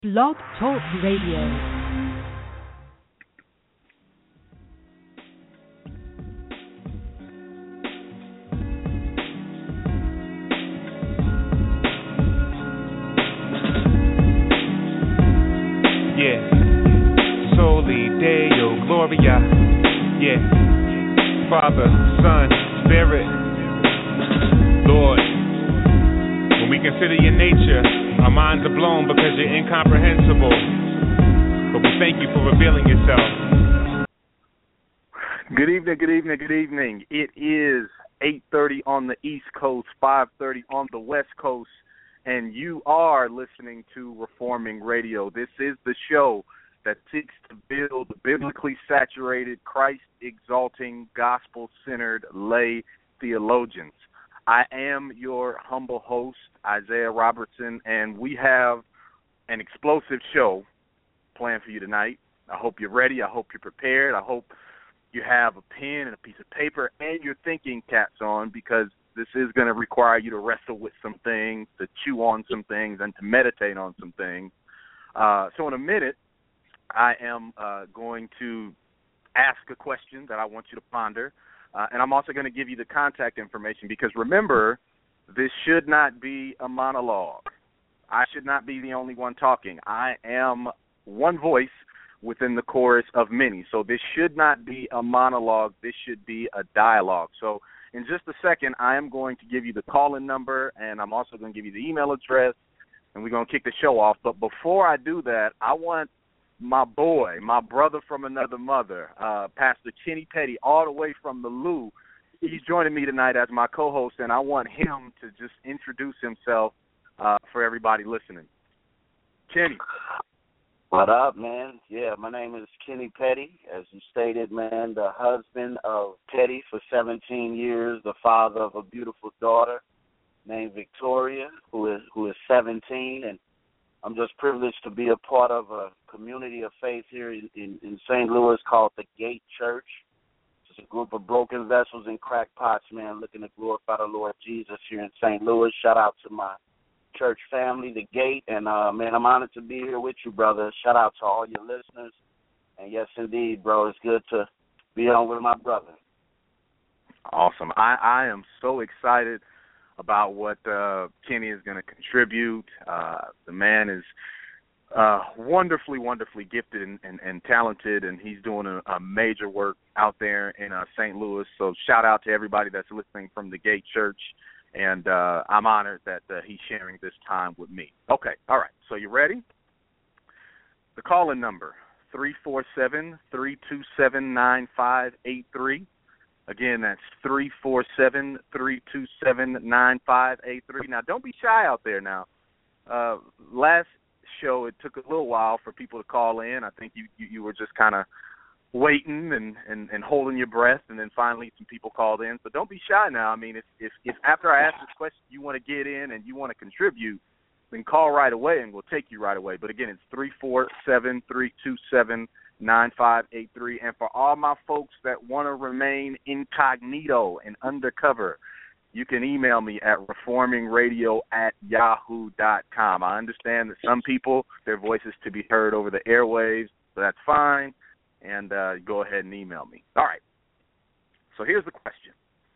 Blog Talk Radio. Soli Deo Gloria. Father, Son, Spirit. Lord, when we consider your nature, our minds are blown because you're incomprehensible. But we thank you for revealing yourself. Good evening, good evening, good evening. It is 8:30 on the East Coast, 5:30 on the West Coast, and you are listening to Reforming Radio. This is the show that seeks to build biblically saturated, Christ-exalting, gospel-centered lay theologians. I am your humble host, Isaiah Robertson, and we have an explosive show planned for you tonight. I hope you're ready. I hope you're prepared. I hope you have a pen and a piece of paper and your thinking caps on, because this is going to require you to wrestle with some things, to chew on some things, and to meditate on some things. So in a minute, I am going to ask a question that I want you to ponder, and I'm also going to give you the contact information, because remember, this should not be a monologue. I should not be the only one talking. I am one voice within the chorus of many. So this should not be a monologue. This should be a dialogue. So in just a second, I am going to give you the call-in number, and I'm also going to give you the email address, and we're going to kick the show off. But before I do that, I want my boy, my brother from another mother, Pastor Kenny Petty, all the way from the Lou. He's joining me tonight as my co-host, and I want him to just introduce himself for everybody listening. Kenny. What up, man? Yeah, my name is Kenny Petty. As you stated, man, the husband of Petty for 17 years, the father of a beautiful daughter named Victoria, who is 17, and I'm just privileged to be a part of a community of faith here in St. Louis called the Gate Church. It's a group of broken vessels and crackpots, man, looking to glorify the Lord Jesus here in St. Louis. Shout out to my church family, the Gate, and, man, I'm honored to be here with you, brother. Shout out to all your listeners. And, yes, indeed, bro, it's good to be on with my brother. Awesome. I am so excited about what Kenny is going to contribute. The man is wonderfully, wonderfully gifted and talented, and he's doing a major work out there in St. Louis. So shout out to everybody that's listening from the Gate Church, and I'm honored that he's sharing this time with me. Okay, all right, so you ready? The call-in number, 347-327-9583. Again, that's 347-327-9583. Now, don't be shy out there now. Last show, it took a little while for people to call in. I think you were just kind of waiting and holding your breath, and then finally some people called in. So don't be shy now. I mean, if after I ask this question you want to get in and you want to contribute, then call right away and we'll take you right away. But again, it's 347-327-9583. And for all my folks that want to remain incognito and undercover, you can email me at reformingradio@yahoo.com. I understand that some people, their voices to be heard over the airwaves, so that's fine. And go ahead and email me. All right. So here's the question.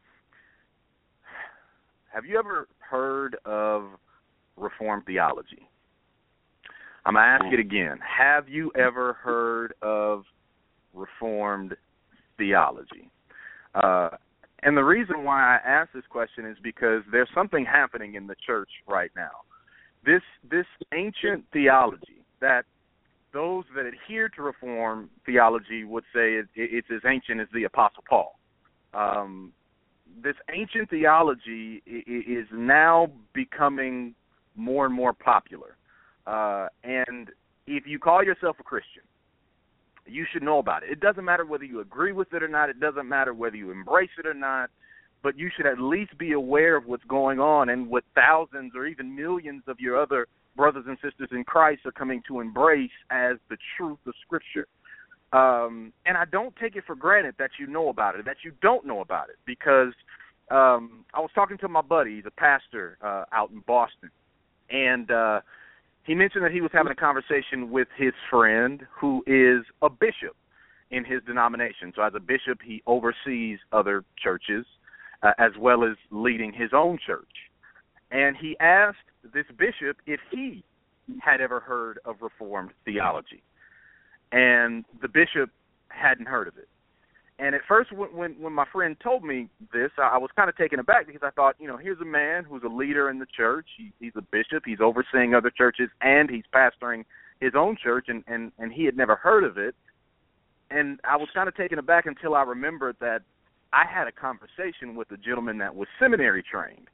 Have you ever heard of Reformed theology? I'm going to ask it again. Have you ever heard of Reformed theology? And the reason why I ask this question is because there's something happening in the church right now. This ancient theology that those that adhere to Reformed theology would say it's as ancient as the Apostle Paul. This ancient theology is now becoming more and more popular. And if you call yourself a Christian, you should know about it. It doesn't matter whether you agree with it or not. It doesn't matter whether you embrace it or not. But you should at least be aware of what's going on and what thousands or even millions of your other brothers and sisters in Christ are coming to embrace as the truth of Scripture. And I don't take it for granted that you know about it, that you don't know about it, because I was talking to my buddy, he's a pastor out in Boston, and he mentioned that he was having a conversation with his friend who is a bishop in his denomination. So as a bishop, he oversees other churches as well as leading his own church. And he asked this bishop if he had ever heard of Reformed theology. And the bishop hadn't heard of it. And at first, when my friend told me this, I was kind of taken aback because I thought, here's a man who's a leader in the church. He's a bishop. He's overseeing other churches, and he's pastoring his own church, and he had never heard of it. And I was kind of taken aback until I remembered that I had a conversation with a gentleman that was seminary trained,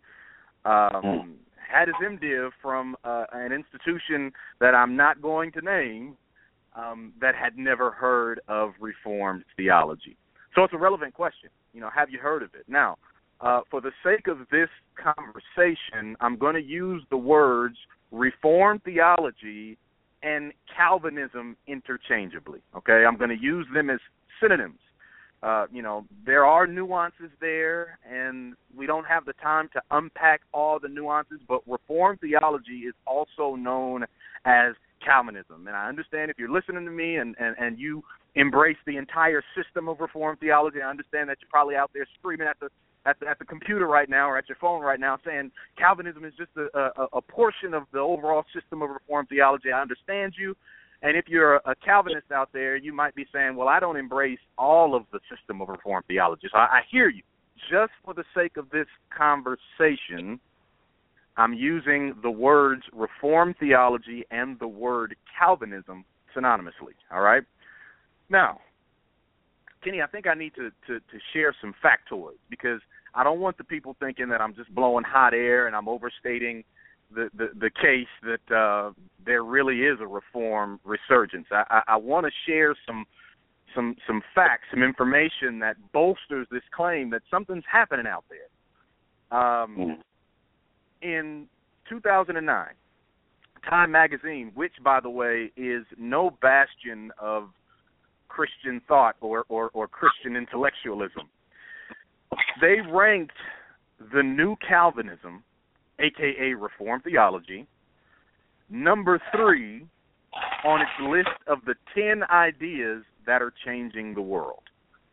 had his MDiv from an institution that I'm not going to name, that had never heard of Reformed theology. So it's a relevant question. Have you heard of it? Now, for the sake of this conversation, I'm going to use the words Reformed theology and Calvinism interchangeably, okay? I'm going to use them as synonyms. There are nuances there, and we don't have the time to unpack all the nuances, but Reformed theology is also known as Calvinism. And I understand if you're listening to me and you embrace the entire system of Reformed theology, I understand that you're probably out there screaming at the computer right now or at your phone right now saying Calvinism is just a portion of the overall system of Reformed theology. I understand you. And if you're a Calvinist out there, you might be saying, well, I don't embrace all of the system of Reformed theology. So I hear you. Just for the sake of this conversation, I'm using the words Reformed theology and the word Calvinism synonymously, all right? Now, Kenny, I think I need to share some factoids because I don't want the people thinking that I'm just blowing hot air and I'm overstating the case that there really is a Reform resurgence. I want to share some facts, some information that bolsters this claim that something's happening out there. In 2009, Time magazine, which, by the way, is no bastion of Christian thought or Christian intellectualism, they ranked the New Calvinism, a.k.a. Reformed theology, number 3 on its list of the 10 ideas that are changing the world.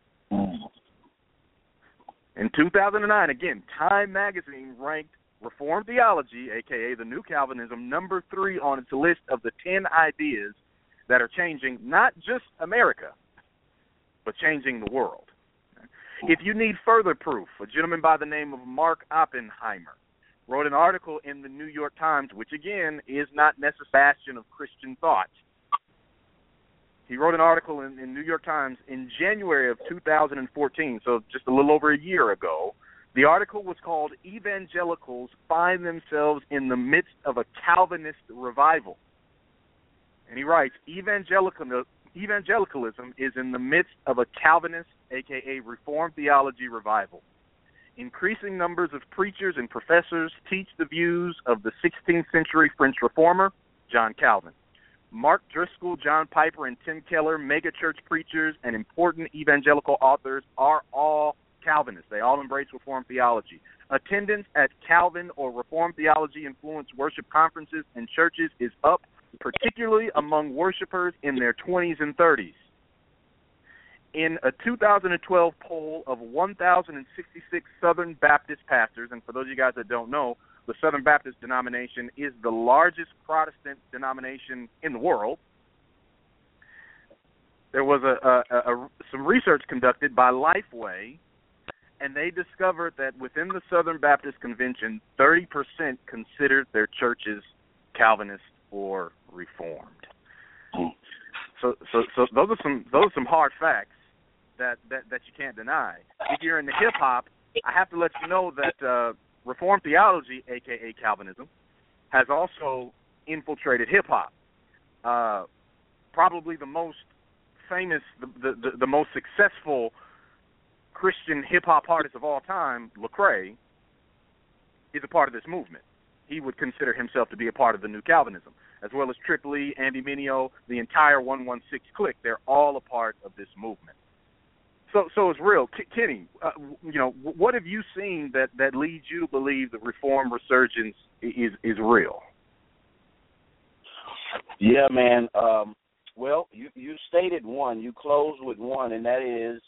In 2009, again, Time magazine ranked Reformed theology, a.k.a. the New Calvinism, number 3 on its list of the 10 ideas that are changing not just America, but changing the world. If you need further proof, a gentleman by the name of Mark Oppenheimer wrote an article in the New York Times, which, again, is not necessarily a bastion of Christian thought. He wrote an article in New York Times in January of 2014, so just a little over a year ago. The article was called Evangelicals Find Themselves in the Midst of a Calvinist Revival. And he writes, Evangelicalism is in the midst of a Calvinist, a.k.a. Reformed theology revival. Increasing numbers of preachers and professors teach the views of the 16th century French reformer, John Calvin. Mark Driscoll, John Piper, and Tim Keller, megachurch preachers and important evangelical authors, are all Calvinists. They all embrace Reformed theology. Attendance at Calvin or Reformed theology-influenced worship conferences and churches is up, particularly among worshipers in their 20s and 30s. In a 2012 poll of 1,066 Southern Baptist pastors, and for those of you guys that don't know, the Southern Baptist denomination is the largest Protestant denomination in the world. There was some research conducted by Lifeway, and they discovered that within the Southern Baptist Convention, 30% considered their churches Calvinist or Reformed. So those are some hard facts that you can't deny. If you're into hip hop, I have to let you know that Reformed theology, aka Calvinism, has also infiltrated hip hop. Probably the most famous, the most successful Christian hip hop artist of all time, Lecrae, is a part of this movement. He would consider himself to be a part of the New Calvinism, as well as Tripoli, Andy Mineo, the entire 116 clique. They're all a part of this movement. So it's real. Kenny, what have you seen that leads you to believe the Reform resurgence is real? Yeah, man. Well, you stated one. You closed with one, and that is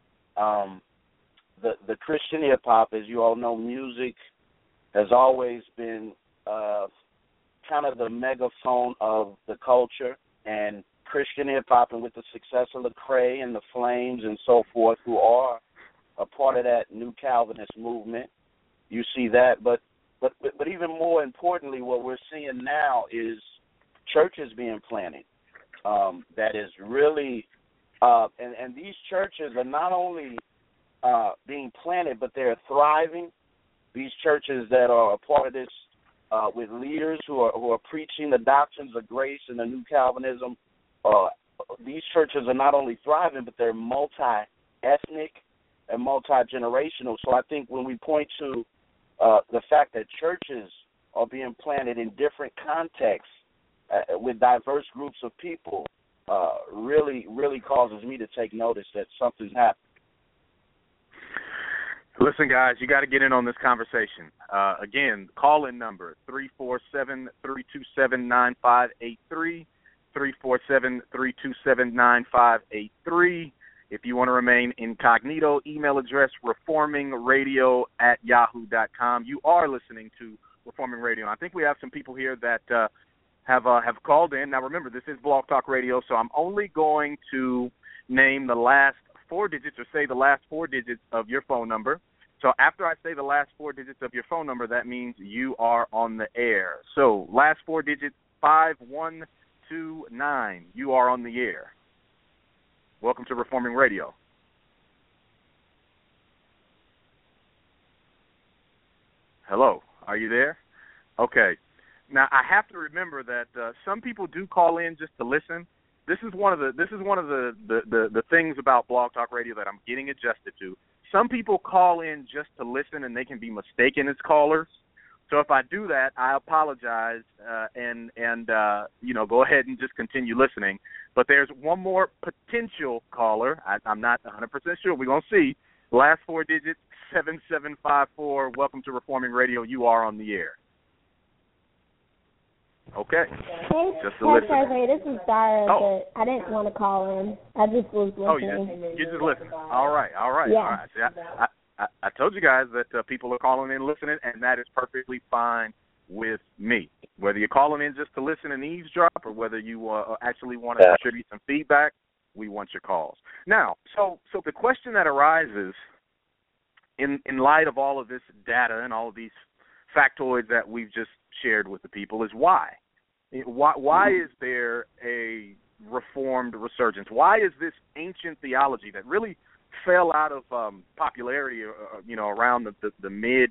the Christian hip hop. As you all know, music has always been kind of the megaphone of the culture, and Christian hip hop, and with the success of Lecrae and the Flames and so forth, who are a part of that new Calvinist movement, you see that. But even more importantly, what we're seeing now is churches being planted. That is really, and these churches are not only being planted, but they're thriving. These churches that are a part of this, with leaders who are preaching the doctrines of grace and the new Calvinism, these churches are not only thriving, but they're multi-ethnic and multi-generational. So I think when we point to the fact that churches are being planted in different contexts with diverse groups of people, really causes me to take notice that something's happening. Listen, guys, you got to get in on this conversation. Again, call-in number, 347-327-9583, 347-327-9583. If you want to remain incognito, email address reformingradio@yahoo.com. You are listening to Reforming Radio. And I think we have some people here that have called in. Now, remember, this is Blog Talk Radio, so I'm only going to name the last four digits, or say the last four digits of your phone number. So after I say the last four digits of your phone number, that means you are on the air. So last four digits, 5129. You are on the air. Welcome to Reforming Radio. Hello, are you there? Okay. Now I have to remember that some people do call in just to listen. This is one of the things about Blog Talk Radio that I'm getting adjusted to. Some people call in just to listen, and they can be mistaken as callers. So if I do that, I apologize, and go ahead and just continue listening. But there's one more potential caller. I'm not 100% sure. We're going to see. Last four digits, 7754. Welcome to Reforming Radio. You are on the air. Okay. Hey, Pastor, this is Dara, but I didn't want to call in. I just was listening. You just listen. All right. Yeah. All right. See, I told you guys that people are calling in listening, and that is perfectly fine with me. Whether you're calling in just to listen and eavesdrop, or whether you actually want to contribute some feedback, we want your calls. Now, so the question that arises in light of all of this data and all of these factoids that we've just shared with the people is why? Why is there a Reformed resurgence? Why is this ancient theology that really fell out of popularity, around the mid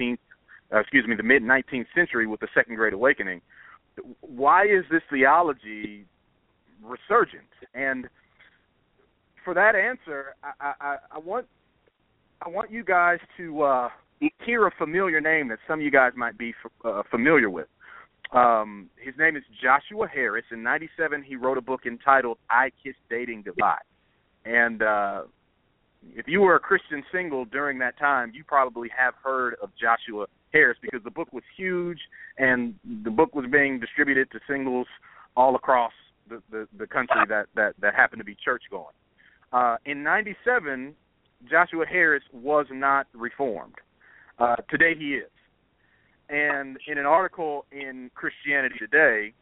19th century with the Second Great Awakening? Why is this theology resurgent? And for that answer, I want you guys to hear a familiar name that some of you guys might be familiar with. His name is Joshua Harris. In 1997, he wrote a book entitled I Kissed Dating Goodbye. And if you were a Christian single during that time, you probably have heard of Joshua Harris, because the book was huge, and the book was being distributed to singles all across the country that happened to be church-going. In 1997, Joshua Harris was not Reformed. Today he is. And in an article in Christianity Today,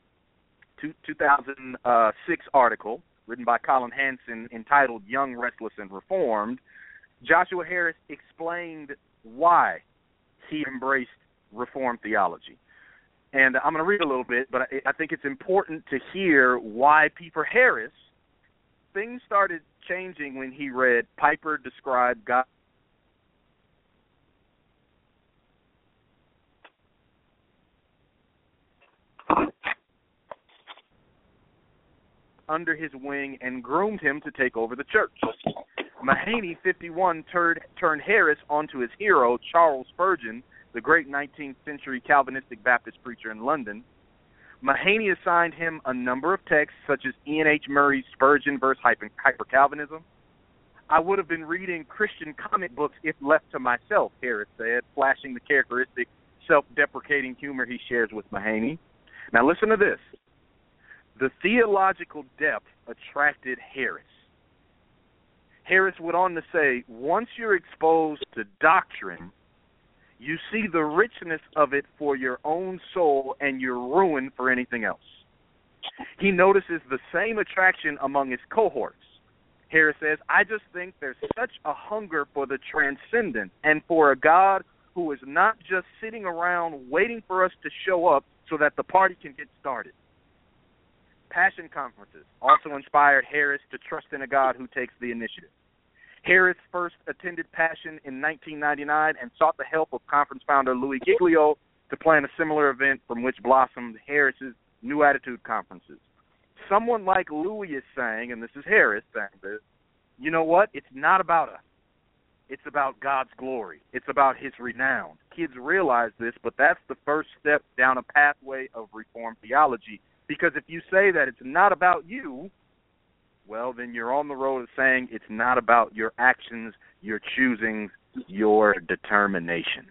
2006 article written by Colin Hansen entitled Young, Restless, and Reformed, Joshua Harris explained why he embraced Reformed theology. And I'm going to read a little bit, but I think it's important to hear why for Harris, things started changing when he read Piper described God under his wing and groomed him to take over the church. Mahaney, 51, turned Harris onto his hero, Charles Spurgeon, the great 19th century Calvinistic Baptist preacher in London. Mahaney assigned him a number of texts, such as Ian H. Murray's Spurgeon versus Hyper-Calvinism. I would have been reading Christian comic books if left to myself, Harris said, flashing the characteristic self-deprecating humor he shares with Mahaney. Now listen to this. The theological depth attracted Harris. Harris went on to say, once you're exposed to doctrine, you see the richness of it for your own soul and you're ruined for anything else. He notices the same attraction among his cohorts. Harris says, I just think there's such a hunger for the transcendent and for a God who is not just sitting around waiting for us to show up so that the party can get started. Passion conferences also inspired Harris to trust in a God who takes the initiative. Harris first attended Passion in 1999 and sought the help of conference founder Louis Giglio to plan a similar event from which blossomed Harris's New Attitude conferences. Someone like Louis is saying, and this is Harris saying this, you know what? It's not about us. It's about God's glory. It's about his renown. Kids realize this, but that's the first step down a pathway of Reformed theology. Because if you say that it's not about you, well, then you're on the road of saying it's not about your actions, your choosings, your determination.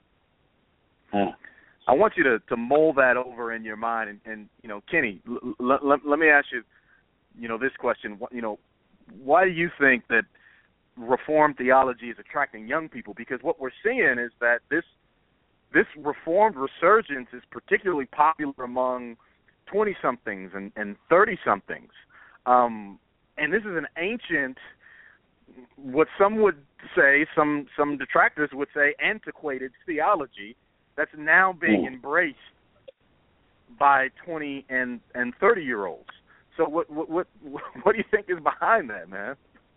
I want you to mull that over in your mind. And you know, Kenny, let me ask you, this question. Why do you think that Reformed theology is attracting young people? Because what we're seeing is that this Reformed resurgence is particularly popular among 20-somethings and 30-somethings. And this is an ancient, what some would say, some detractors would say, antiquated theology that's now being embraced by 20 and 30-year-olds. So what do you think is behind that, man?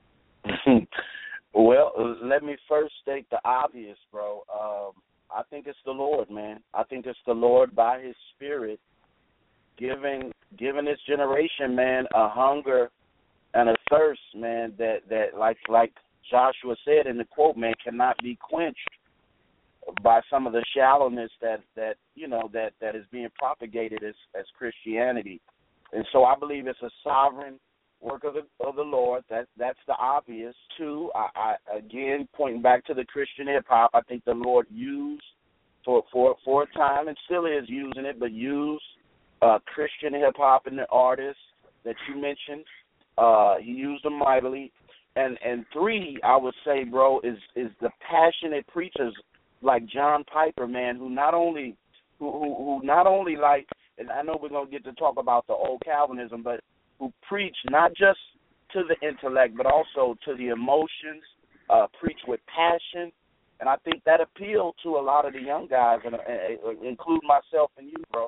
Well, let me first state the obvious, bro. I think it's the Lord, man. I think it's the Lord by his Spirit giving this generation, man, a hunger and a thirst, man, that like Joshua said in the quote, man, cannot be quenched by some of the shallowness that is being propagated as Christianity. And so I believe it's a sovereign work of the Lord. That's the obvious. Two, I again pointing back to the Christian hip hop, I think the Lord used for a time and still is using it, but used Christian hip hop and the artists that you mentioned. He used them mightily. And three, I would say, bro, is the passionate preachers like John Piper, man, who not only like, and I know we're gonna get to talk about the old Calvinism, but who preach not just to the intellect, but also to the emotions, preach with passion. And I think that appealed to a lot of the young guys, and include myself and you, bro.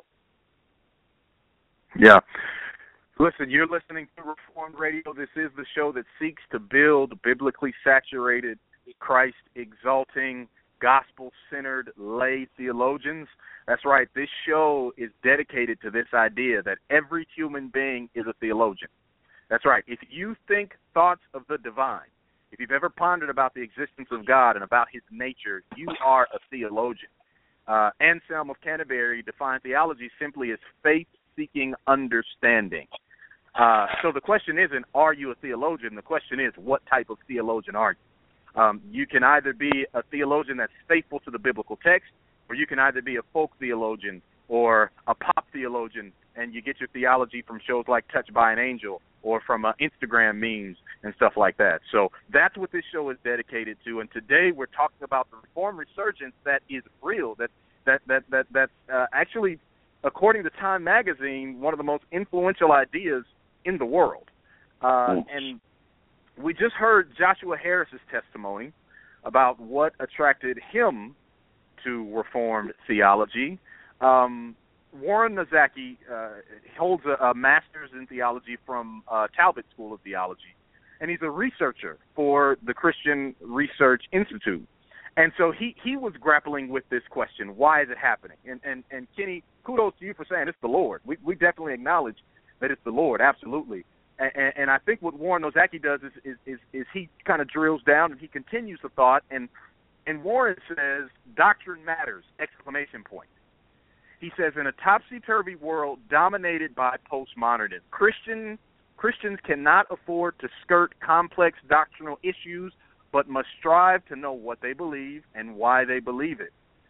Yeah. Listen, you're listening to Reformed Radio. This is the show that seeks to build biblically saturated, Christ-exalting, gospel-centered lay theologians. That's right. This show is dedicated to this idea that every human being is a theologian. That's right. If you think thoughts of the divine, if you've ever pondered about the existence of God and about his nature, you are a theologian. Anselm of Canterbury defined theology simply as faith-seeking understanding. So the question isn't, are you a theologian? The question is, what type of theologian are you? You can either be a theologian that's faithful to the biblical text, or you can either be a folk theologian or a pop theologian, and you get your theology from shows like Touched by an Angel or from Instagram memes and stuff like that. So that's what this show is dedicated to. And today we're talking about the Reformed resurgence that is real, that's actually, according to Time Magazine, one of the most influential ideas in the world. And we just heard Joshua Harris's testimony about what attracted him to Reformed theology. Warren Nozaki holds a master's in theology from Talbot School of Theology, and he's a researcher for the Christian Research Institute. And so he was grappling with this question, why is it happening? And Kenny, kudos to you for saying it's the Lord. We definitely acknowledge that it's the Lord, absolutely. And I think what Warren Nozaki does is he kind of drills down and he continues the thought, and Warren says, doctrine matters, exclamation point. He says, in a topsy-turvy world dominated by postmodernism, Christians cannot afford to skirt complex doctrinal issues, but must strive to know what they believe and why they believe it.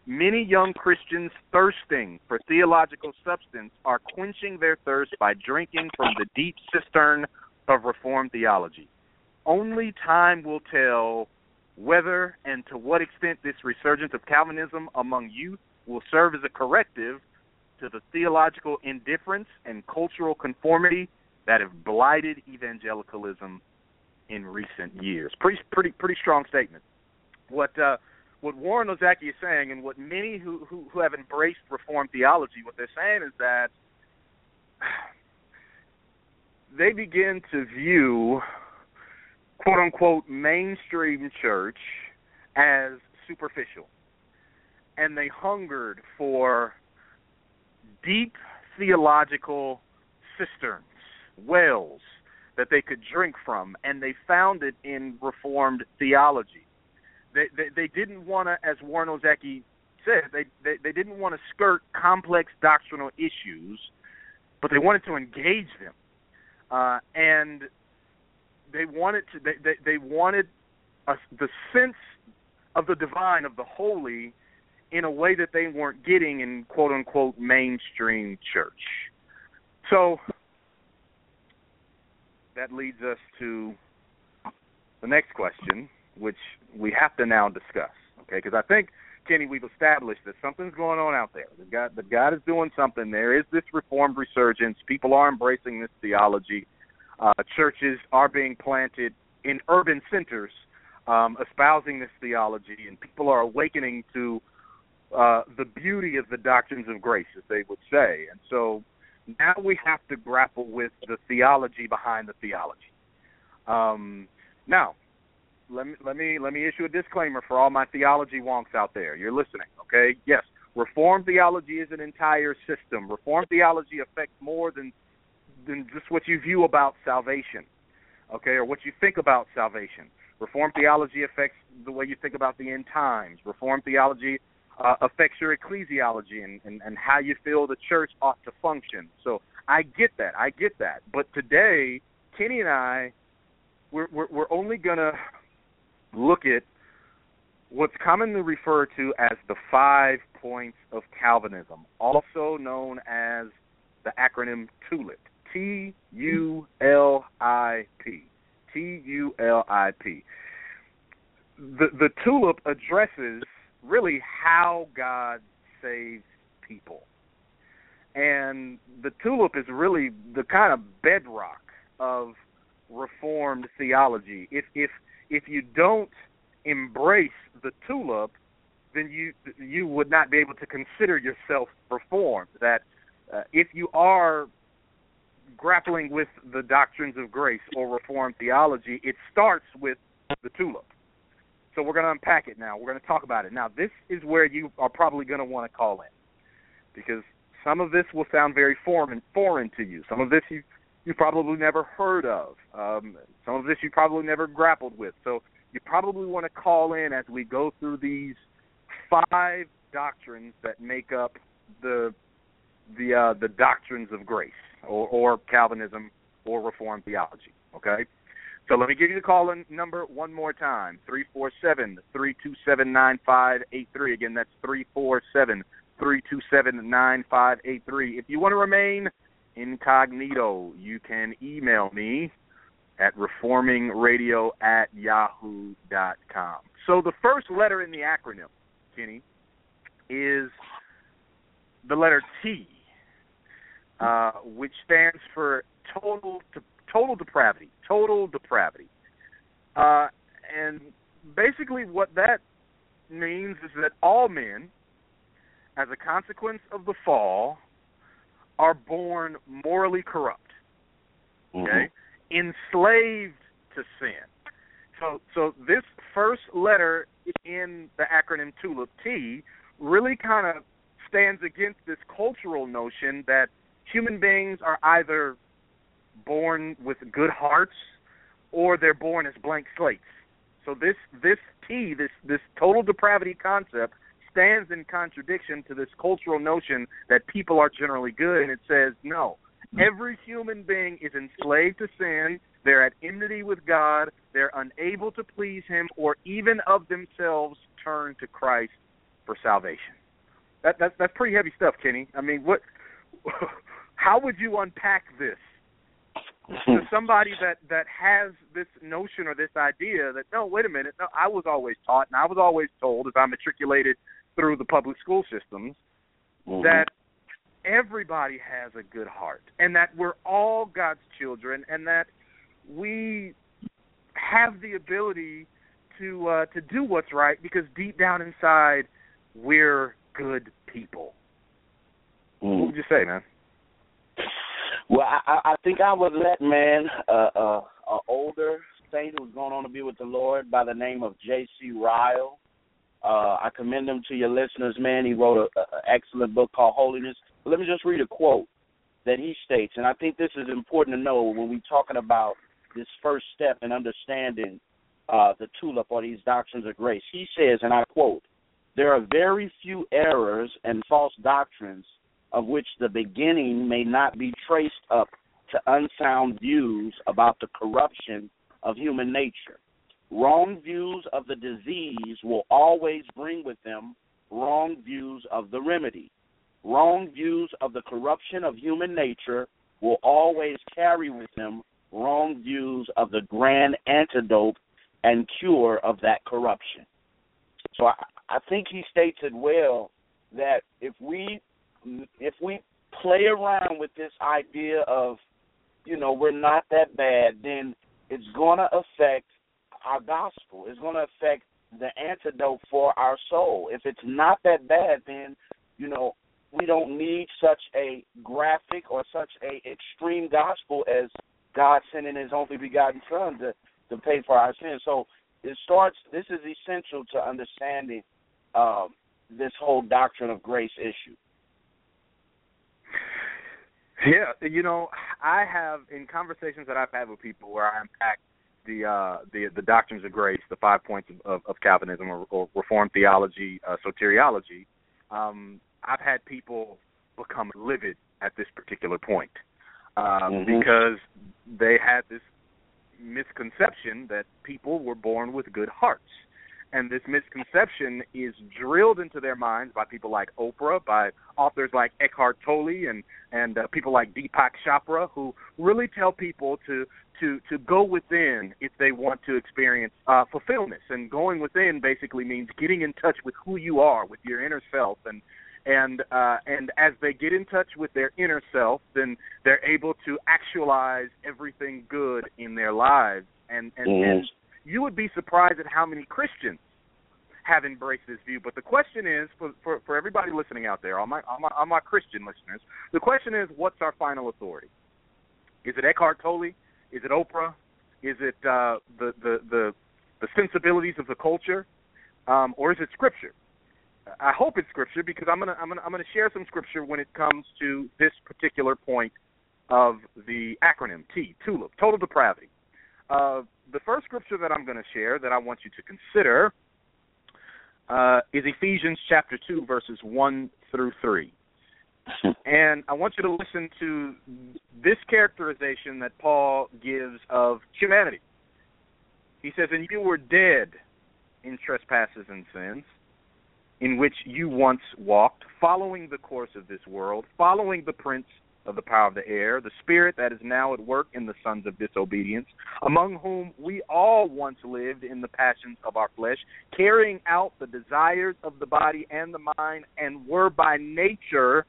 Many young Christians thirsting for theological substance are quenching their thirst by drinking from the deep cistern of Reformed theology. Only time will tell whether and to what extent this resurgence of Calvinism among youth will serve as a corrective to the theological indifference and cultural conformity that have blighted evangelicalism in recent years. Pretty strong statement. What Warren Ozaki is saying, and what many who have embraced Reformed theology, what they're saying is that they begin to view quote-unquote mainstream church as superficial. And they hungered for deep theological cisterns, wells that they could drink from, and they found it in Reformed theology. They didn't want to, as Warren Ozaki said, they didn't want to skirt complex doctrinal issues, but they wanted to engage them. And they wanted the sense of the divine, of the holy, in a way that they weren't getting in quote-unquote mainstream church. So that leads us to the next question, which we have to now discuss, okay? Because I think, Kenny, we've established that something's going on out there. That God is doing something. There is this Reformed resurgence. People are embracing this theology. Churches are being planted in urban centers, espousing this theology, and people are awakening to the beauty of the doctrines of grace, as they would say. And so now we have to grapple with the theology behind the theology. Now, let me issue a disclaimer for all my theology wonks out there. You're listening, okay? Yes, Reformed theology is an entire system. Reformed theology affects more than just what you view about salvation, okay, or what you think about salvation. Reformed theology affects the way you think about the end times. Reformed theology affects your ecclesiology and how you feel the church ought to function. So I get that. But today, Kenny and I, we're only going to look at what's commonly referred to as the 5 points of Calvinism, also known as the acronym TULIP. T-U-L-I-P. T-U-L-I-P. The TULIP addresses really how God saves people. And the TULIP is really the kind of bedrock of Reformed theology. If you don't embrace the TULIP, then you would not be able to consider yourself Reformed. That if you are grappling with the doctrines of grace or Reformed theology, it starts with the TULIP. So we're going to unpack it now. We're going to talk about it. Now, this is where you are probably going to want to call in, because some of this will sound very foreign to you. Some of this you probably never heard of. Some of this you probably never grappled with. So you probably want to call in as we go through these 5 doctrines that make up the doctrines of grace, or Calvinism, or Reformed theology, okay? So let me give you the call-in number one more time, 347-327-9583. Again, that's 347-327-9583. If you want to remain incognito, you can email me at reformingradio@yahoo.com. So the first letter in the acronym, Kenny, is the letter T, which stands for total depravity. Total depravity. And basically what that means is that all men, as a consequence of the fall, are born morally corrupt, okay, enslaved to sin. So this first letter in the acronym TULIP, T, really kind of stands against this cultural notion that human beings are either born with good hearts or they're born as blank slates. So this T, this total depravity concept, stands in contradiction to this cultural notion that people are generally good, and it says, no, every human being is enslaved to sin, they're at enmity with God, they're unable to please Him or even of themselves turn to Christ for salvation. That's pretty heavy stuff, Kenny. I mean, how would you unpack this to somebody that has this notion or this idea that, no, wait a minute, no, I was always taught and I was always told as I matriculated through the public school systems that everybody has a good heart and that we're all God's children and that we have the ability to do what's right because deep down inside we're good people. What would you say, man? Well, I think I would let, man, an older saint who's going on to be with the Lord by the name of J.C. Ryle. I commend him to your listeners, man. He wrote an excellent book called Holiness. But let me just read a quote that he states, and I think this is important to know when we're talking about this first step in understanding the tulip or these doctrines of grace. He says, and I quote, "There are very few errors and false doctrines of which the beginning may not be traced up to unsound views about the corruption of human nature. Wrong views of the disease will always bring with them wrong views of the remedy. Wrong views of the corruption of human nature will always carry with them wrong views of the grand antidote and cure of that corruption." So I think he states it well that if we play around with this idea of, we're not that bad, then it's going to affect our gospel. It's going to affect the antidote for our soul. If it's not that bad, then, we don't need such a graphic or such a extreme gospel as God sending his only begotten son to pay for our sins. So this is essential to understanding this whole doctrine of grace issue. Yeah, I have, in conversations that I've had with people where I unpack the doctrines of grace, the 5 points of Calvinism or Reformed theology, soteriology, I've had people become livid at this particular point because they had this misconception that people were born with good hearts. And this misconception is drilled into their minds by people like Oprah, by authors like Eckhart Tolle, and people like Deepak Chopra, who really tell people to go within if they want to experience fulfillment. And going within basically means getting in touch with who you are, with your inner self. And as they get in touch with their inner self, then they're able to actualize everything good in their lives. And you would be surprised at how many Christians have embraced this view. But the question is, for everybody listening out there, all my Christian listeners, the question is, what's our final authority? Is it Eckhart Tolle? Is it Oprah? Is it the sensibilities of the culture? Or is it Scripture? I hope it's Scripture because I'm gonna share some Scripture when it comes to this particular point of the acronym T, TULIP, total depravity. The first Scripture that I'm going to share that I want you to consider is Ephesians chapter 2, verses 1 through 3. And I want you to listen to this characterization that Paul gives of humanity. He says, "And you were dead in trespasses and sins, in which you once walked, following the course of this world, following the prince of the power of the air, the spirit that is now at work in the sons of disobedience, among whom we all once lived in the passions of our flesh, carrying out the desires of the body and the mind, and were by nature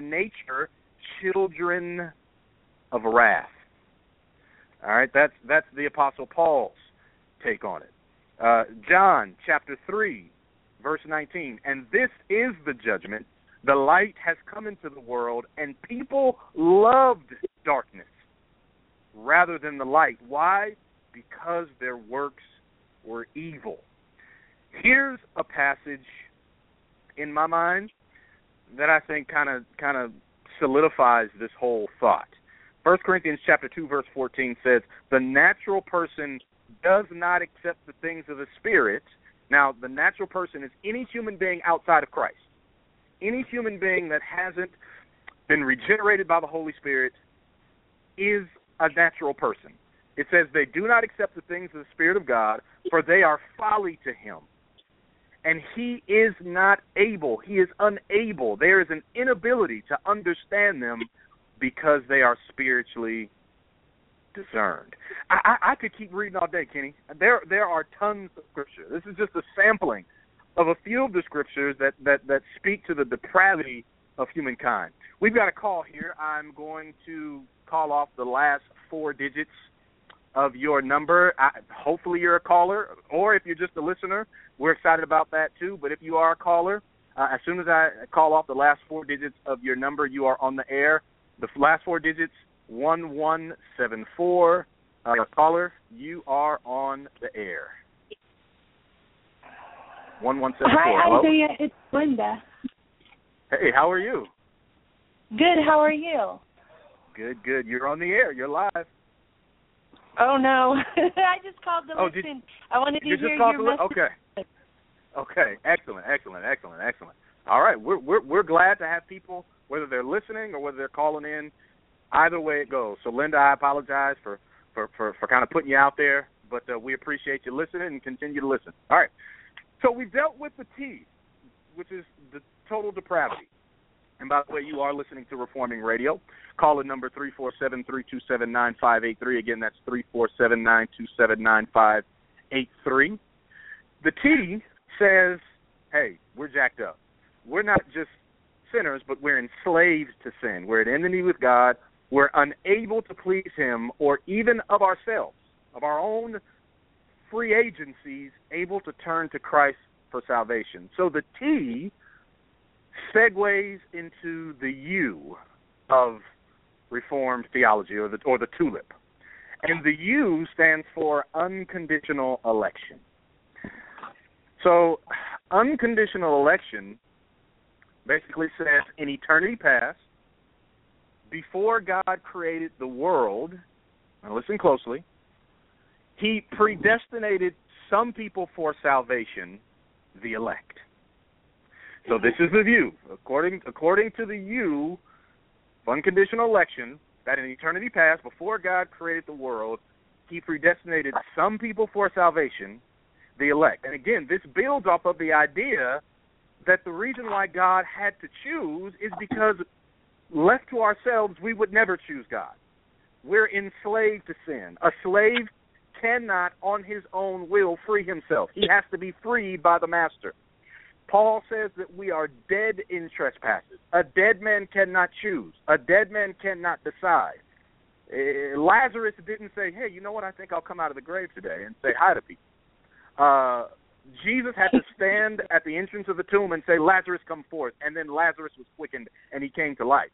children of wrath." All right, that's the Apostle Paul's take on it. John chapter 3, verse 19, "And this is the judgment. The light has come into the world, and people loved darkness rather than the light." Why? Because their works were evil. Here's a passage in my mind that I think kind of solidifies this whole thought. 1 Corinthians chapter 2, verse 14 says, "The natural person does not accept the things of the Spirit." Now, the natural person is any human being outside of Christ. Any human being that hasn't been regenerated by the Holy Spirit is a natural person. It says they do not accept the things of the Spirit of God, for they are folly to him. And he is not able. He is unable. There is an inability to understand them because they are spiritually discerned. I could keep reading all day, Kenny. There are tons of scripture. This is just a sampling of a few of the scriptures that speak to the depravity of humankind. We've got a call here. I'm going to call off the last 4 digits of your number. Hopefully you're a caller, or if you're just a listener, we're excited about that too. But if you are a caller, as soon as I call off the last 4 digits of your number, you are on the air. The last 4 digits, 1174. Caller, you are on the air. 1174. Hi, Isaiah. It's Linda. Hey, how are you? Good. How are you? Good. You're on the air. You're live. Oh, no. I just called to listen. I wanted to hear your message. Okay. Excellent. All right. We're glad to have people, whether they're listening or whether they're calling in. Either way it goes. So, Linda, I apologize for kind of putting you out there, but we appreciate you listening and continue to listen. All right. So we dealt with the T, which is the total depravity. And by the way, you are listening to Reforming Radio. Call in number 347-327-9583. Again, that's 347-927-9583. The T says, hey, we're jacked up. We're not just sinners, but we're enslaved to sin. We're at enmity with God. We're unable to please him or even of ourselves, of our own free agencies, able to turn to Christ for salvation. So the T segues into the U of Reformed theology, or the tulip. And the U stands for unconditional election. So unconditional election basically says in eternity past, before God created the world, now listen closely, he predestinated some people for salvation, the elect. So this is the view. According to the view of unconditional election, that in eternity past, before God created the world, he predestinated some people for salvation, the elect. And again, this builds off of the idea that the reason why God had to choose is because left to ourselves, we would never choose God. We're enslaved to sin. A slave cannot, on his own will, free himself. He has to be freed by the master. Paul says that we are dead in trespasses. A dead man cannot choose. A dead man cannot decide. Lazarus didn't say, hey, you know what, I think I'll come out of the grave today and say hi to people. Jesus had to stand at the entrance of the tomb and say, Lazarus, come forth. And then Lazarus was quickened and he came to life.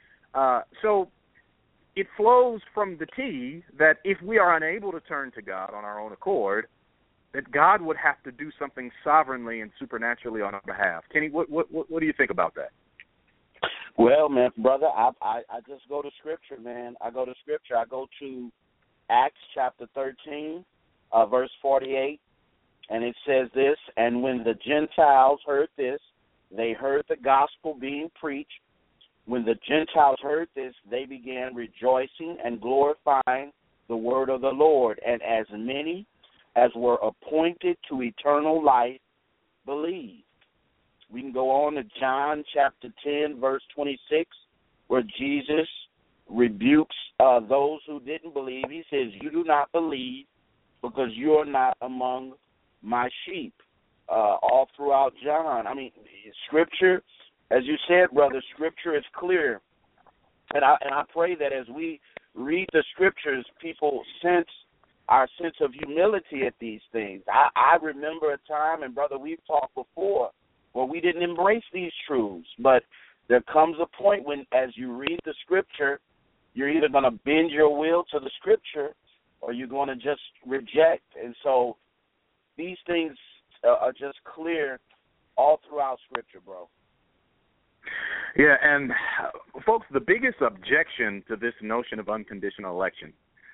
So it flows from the T that if we are unable to turn to God on our own accord, that God would have to do something sovereignly and supernaturally on our behalf. Kenny, what do you think about that? Well, man, brother, I just go to Scripture, man. I go to Scripture. I go to Acts chapter 13, verse 48, and it says this, and when the Gentiles heard this, they heard the gospel being preached. When the Gentiles heard this, they began rejoicing and glorifying the word of the Lord, and as many as were appointed to eternal life believed. We can go on to John chapter 10, verse 26, where Jesus rebukes those who didn't believe. He says, you do not believe because you're not among my sheep. All throughout John. I mean, Scripture, as you said, brother, Scripture is clear. And I pray that as we read the Scriptures, people sense our sense of humility at these things. I remember a time, and brother, we've talked before, where we didn't embrace these truths. But there comes a point when, as you read the Scripture, you're either going to bend your will to the Scripture or you're going to just reject. And so these things are just clear all throughout Scripture, bro. Yeah, and folks, the biggest objection to this notion of unconditional election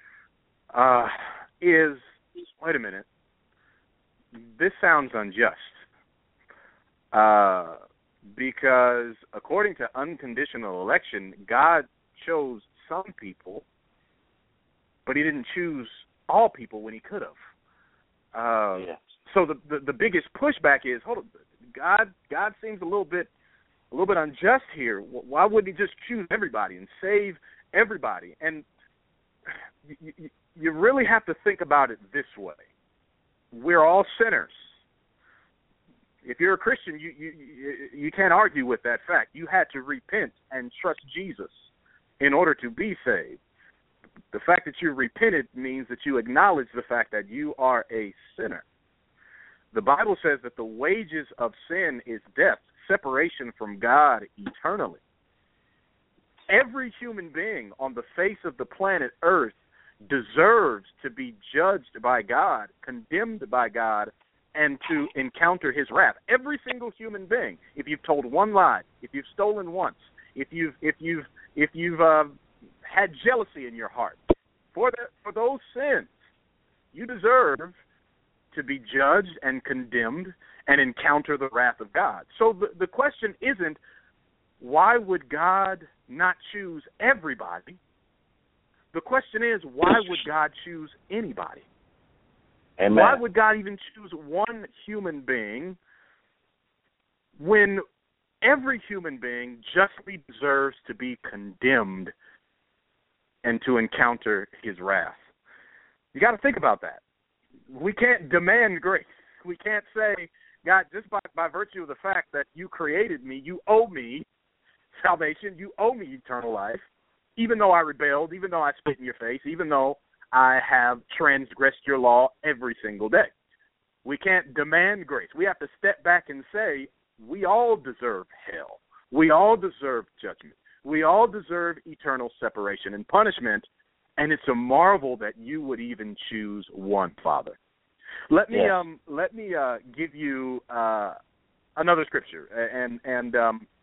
is, wait a minute, this sounds unjust. Because according to unconditional election, God chose some people, but he didn't choose all people when he could have. So the biggest pushback is, hold on, God seems a little bit unjust here. Why wouldn't he just choose everybody and save everybody? And you really have to think about it this way. We're all sinners. If you're a Christian, you can't argue with that fact. You had to repent and trust Jesus in order to be saved. The fact that you repented means that you acknowledge the fact that you are a sinner. The Bible says that the wages of sin is death, separation from God eternally. Every human being on the face of the planet Earth deserves to be judged by God, condemned by God, and to encounter his wrath. Every single human being. If you've told one lie, if you've stolen once, if you've had jealousy in your heart, for those sins, you deserve to be judged and condemned and encounter the wrath of God. So the question isn't, why would God not choose everybody? The question is, why would God choose anybody? Amen. Why would God even choose one human being when every human being justly deserves to be condemned and to encounter his wrath? You got to think about that. We can't demand grace. We can't say, God, just by virtue of the fact that you created me, you owe me salvation, you owe me eternal life, even though I rebelled, even though I spit in your face, even though I have transgressed your law every single day. We can't demand grace. We have to step back and say, we all deserve hell. We all deserve judgment. We all deserve eternal separation and punishment, and it's a marvel that you would even choose one, Father. Let me give you another scripture, and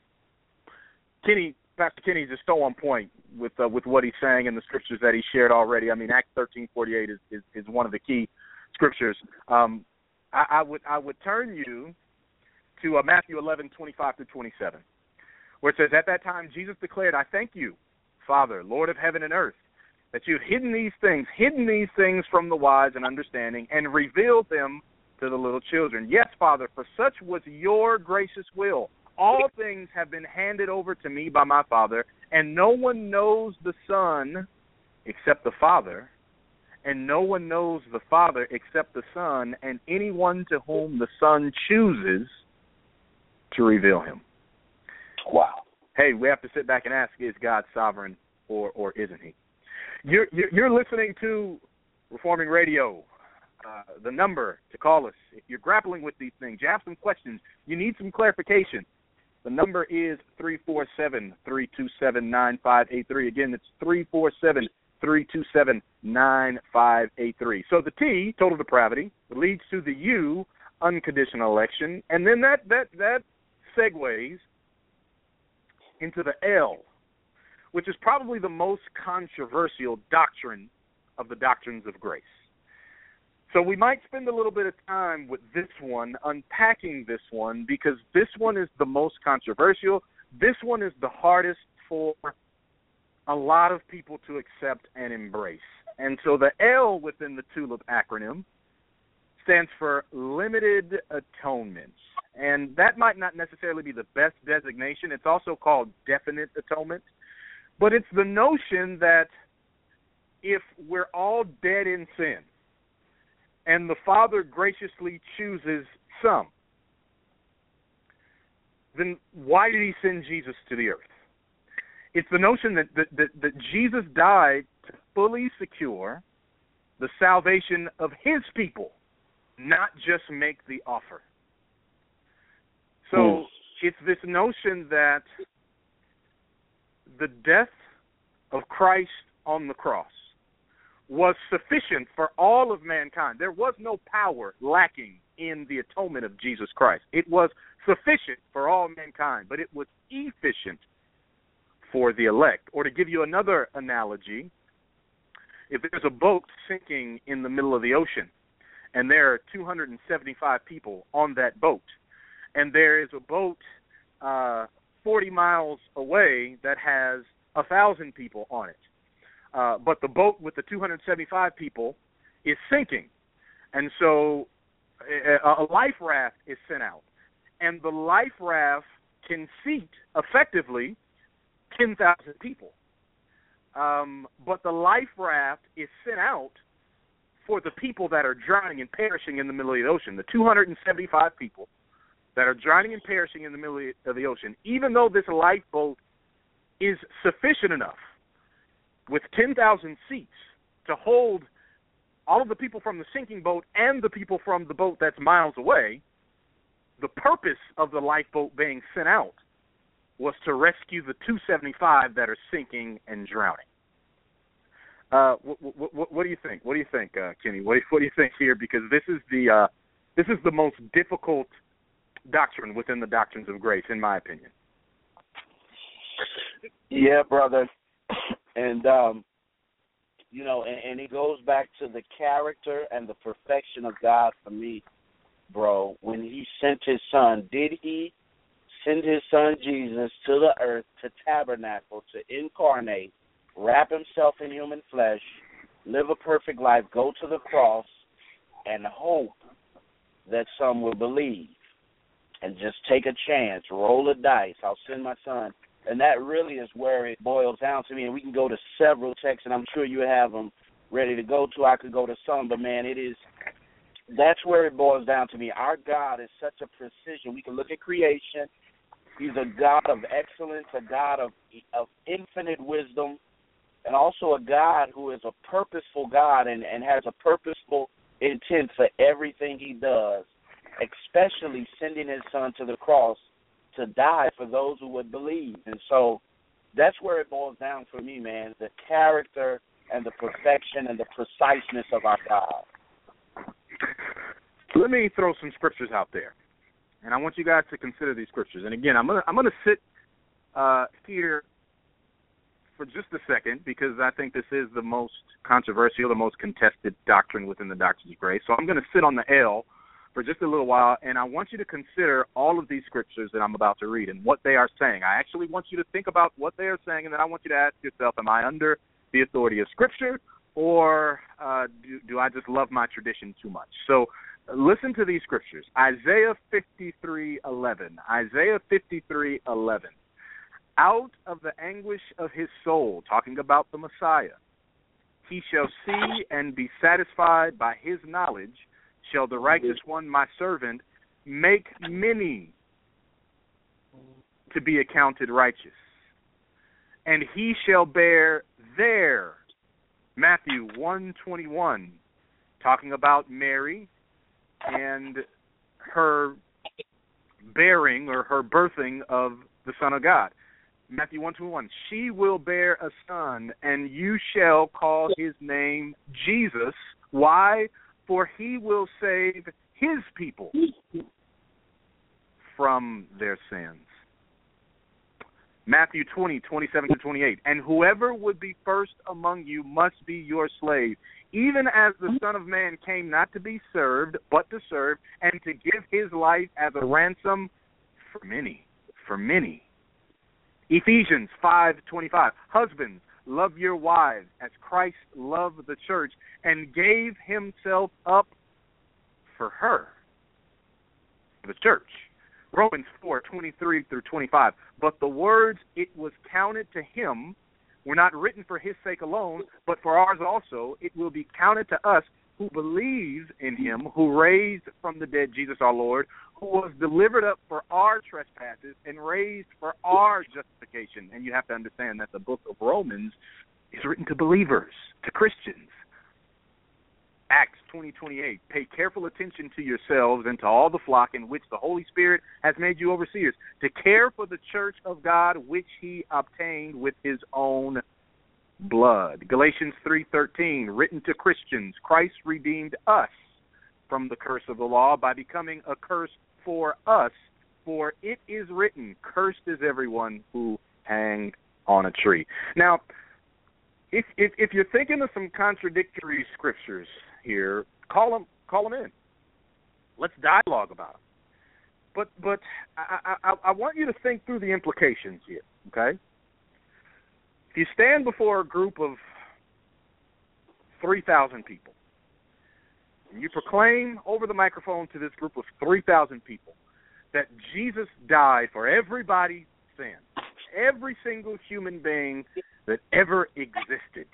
Pastor Kenny is just so on point with what he's saying in the scriptures that he shared already. I mean, Acts 13:48 is one of the key scriptures. I would turn you to Matthew 11:25-27, where it says, "At that time Jesus declared, I thank you, Father, Lord of heaven and earth, that you've hidden these things from the wise and understanding, and revealed them to the little children. Yes, Father, for such was your gracious will. All things have been handed over to me by my Father, and no one knows the Son except the Father, and no one knows the Father except the Son, and anyone to whom the Son chooses to reveal him." Wow. Hey, we have to sit back and ask, is God sovereign or isn't he? You're listening to Reforming Radio. The number to call us, if you're grappling with these things, you have some questions, you need some clarification, the number is 347-327-9583. Again, it's 347-327-9583. So the T, total depravity, leads to the U, unconditional election, and then that segues into the L, which is probably the most controversial doctrine of the doctrines of grace. So we might spend a little bit of time with this one, unpacking this one, because this one is the most controversial. This one is the hardest for a lot of people to accept and embrace. And so the L within the TULIP acronym stands for limited atonement. And that might not necessarily be the best designation. It's also called definite atonement. But it's the notion that if we're all dead in sin, and the Father graciously chooses some, then why did he send Jesus to the earth? It's the notion that Jesus died to fully secure the salvation of his people, not just make the offer. So it's this notion that the death of Christ on the cross was sufficient for all of mankind. There was no power lacking in the atonement of Jesus Christ. It was sufficient for all mankind, but it was efficient for the elect. Or to give you another analogy, if there's a boat sinking in the middle of the ocean, and there are 275 people on that boat, and there is a boat 40 miles away that has 1,000 people on it, but the boat with the 275 people is sinking. And so a life raft is sent out. And the life raft can seat, effectively, 10,000 people. But the life raft is sent out for the people that are drowning and perishing in the middle of the ocean, the 275 people that are drowning and perishing in the middle of the ocean. Even though this lifeboat is sufficient enough with 10,000 seats to hold all of the people from the sinking boat and the people from the boat that's miles away, the purpose of the lifeboat being sent out was to rescue the 275 that are sinking and drowning. What do you think? What do you think, Kenny? What do you think here? Because this is the most difficult doctrine within the doctrines of grace, in my opinion. Yeah, brother, and and it goes back to the character and the perfection of God for me, bro. When He sent His Son, did He send His Son Jesus to the earth to tabernacle, to incarnate, wrap Himself in human flesh, live a perfect life, go to the cross, and hope that some will believe, and just take a chance, roll the dice, I'll send my Son. And that really is where it boils down to me. And we can go to several texts, and I'm sure you have them ready to go to. I could go to some, but, man, that's where it boils down to me. Our God is such a precision. We can look at creation. He's a God of excellence, a God of infinite wisdom, and also a God who is a purposeful God and has a purposeful intent for everything He does, especially sending His Son to the cross to die for those who would believe. And so that's where it boils down for me, man, the character and the perfection and the preciseness of our God. Let me throw some scriptures out there, and I want you guys to consider these scriptures. And again, I'm gonna sit here for just a second because I think this is the most controversial, the most contested doctrine within the doctrines of grace. So I'm going to sit on the L for just a little while, and I want you to consider all of these scriptures that I'm about to read and what they are saying. I actually want you to think about what they are saying, and then I want you to ask yourself, am I under the authority of Scripture, or do I just love my tradition too much? So listen to these scriptures. Isaiah 53:11. Isaiah 53:11. Out of the anguish of his soul, talking about the Messiah, he shall see and be satisfied by his knowledge. Shall the righteous one, my servant, make many to be accounted righteous. And he shall bear their, Matthew 1:21, talking about Mary and her bearing or her birthing of the Son of God. Matthew 1:21, she will bear a son, and you shall call his name Jesus. Why? For he will save his people from their sins. Matthew 20:27-28, and whoever would be first among you must be your slave, even as the Son of Man came not to be served, but to serve, and to give his life as a ransom for many. For many. Ephesians 5:25, husbands, love your wives as Christ loved the church and gave himself up for her, the church. Romans 4:23-25, but the words it was counted to him were not written for his sake alone, but for ours also. It will be counted to us who believe in him, who raised from the dead Jesus our Lord, who was delivered up for our trespasses and raised for our justification. And you have to understand that the book of Romans is written to believers, to Christians. Acts 20:28, pay careful attention to yourselves and to all the flock in which the Holy Spirit has made you overseers, to care for the church of God which he obtained with his own blood. Galatians 3:13, written to Christians, Christ redeemed us from the curse of the law by becoming a curse for us, for it is written, cursed is everyone who hangs on a tree. Now, if you're thinking of some contradictory scriptures here, call them in. Let's dialogue about them. But I want you to think through the implications here, okay? If you stand before a group of 3,000 people, and you proclaim over the microphone to this group of 3,000 people that Jesus died for everybody's sin, every single human being that ever existed,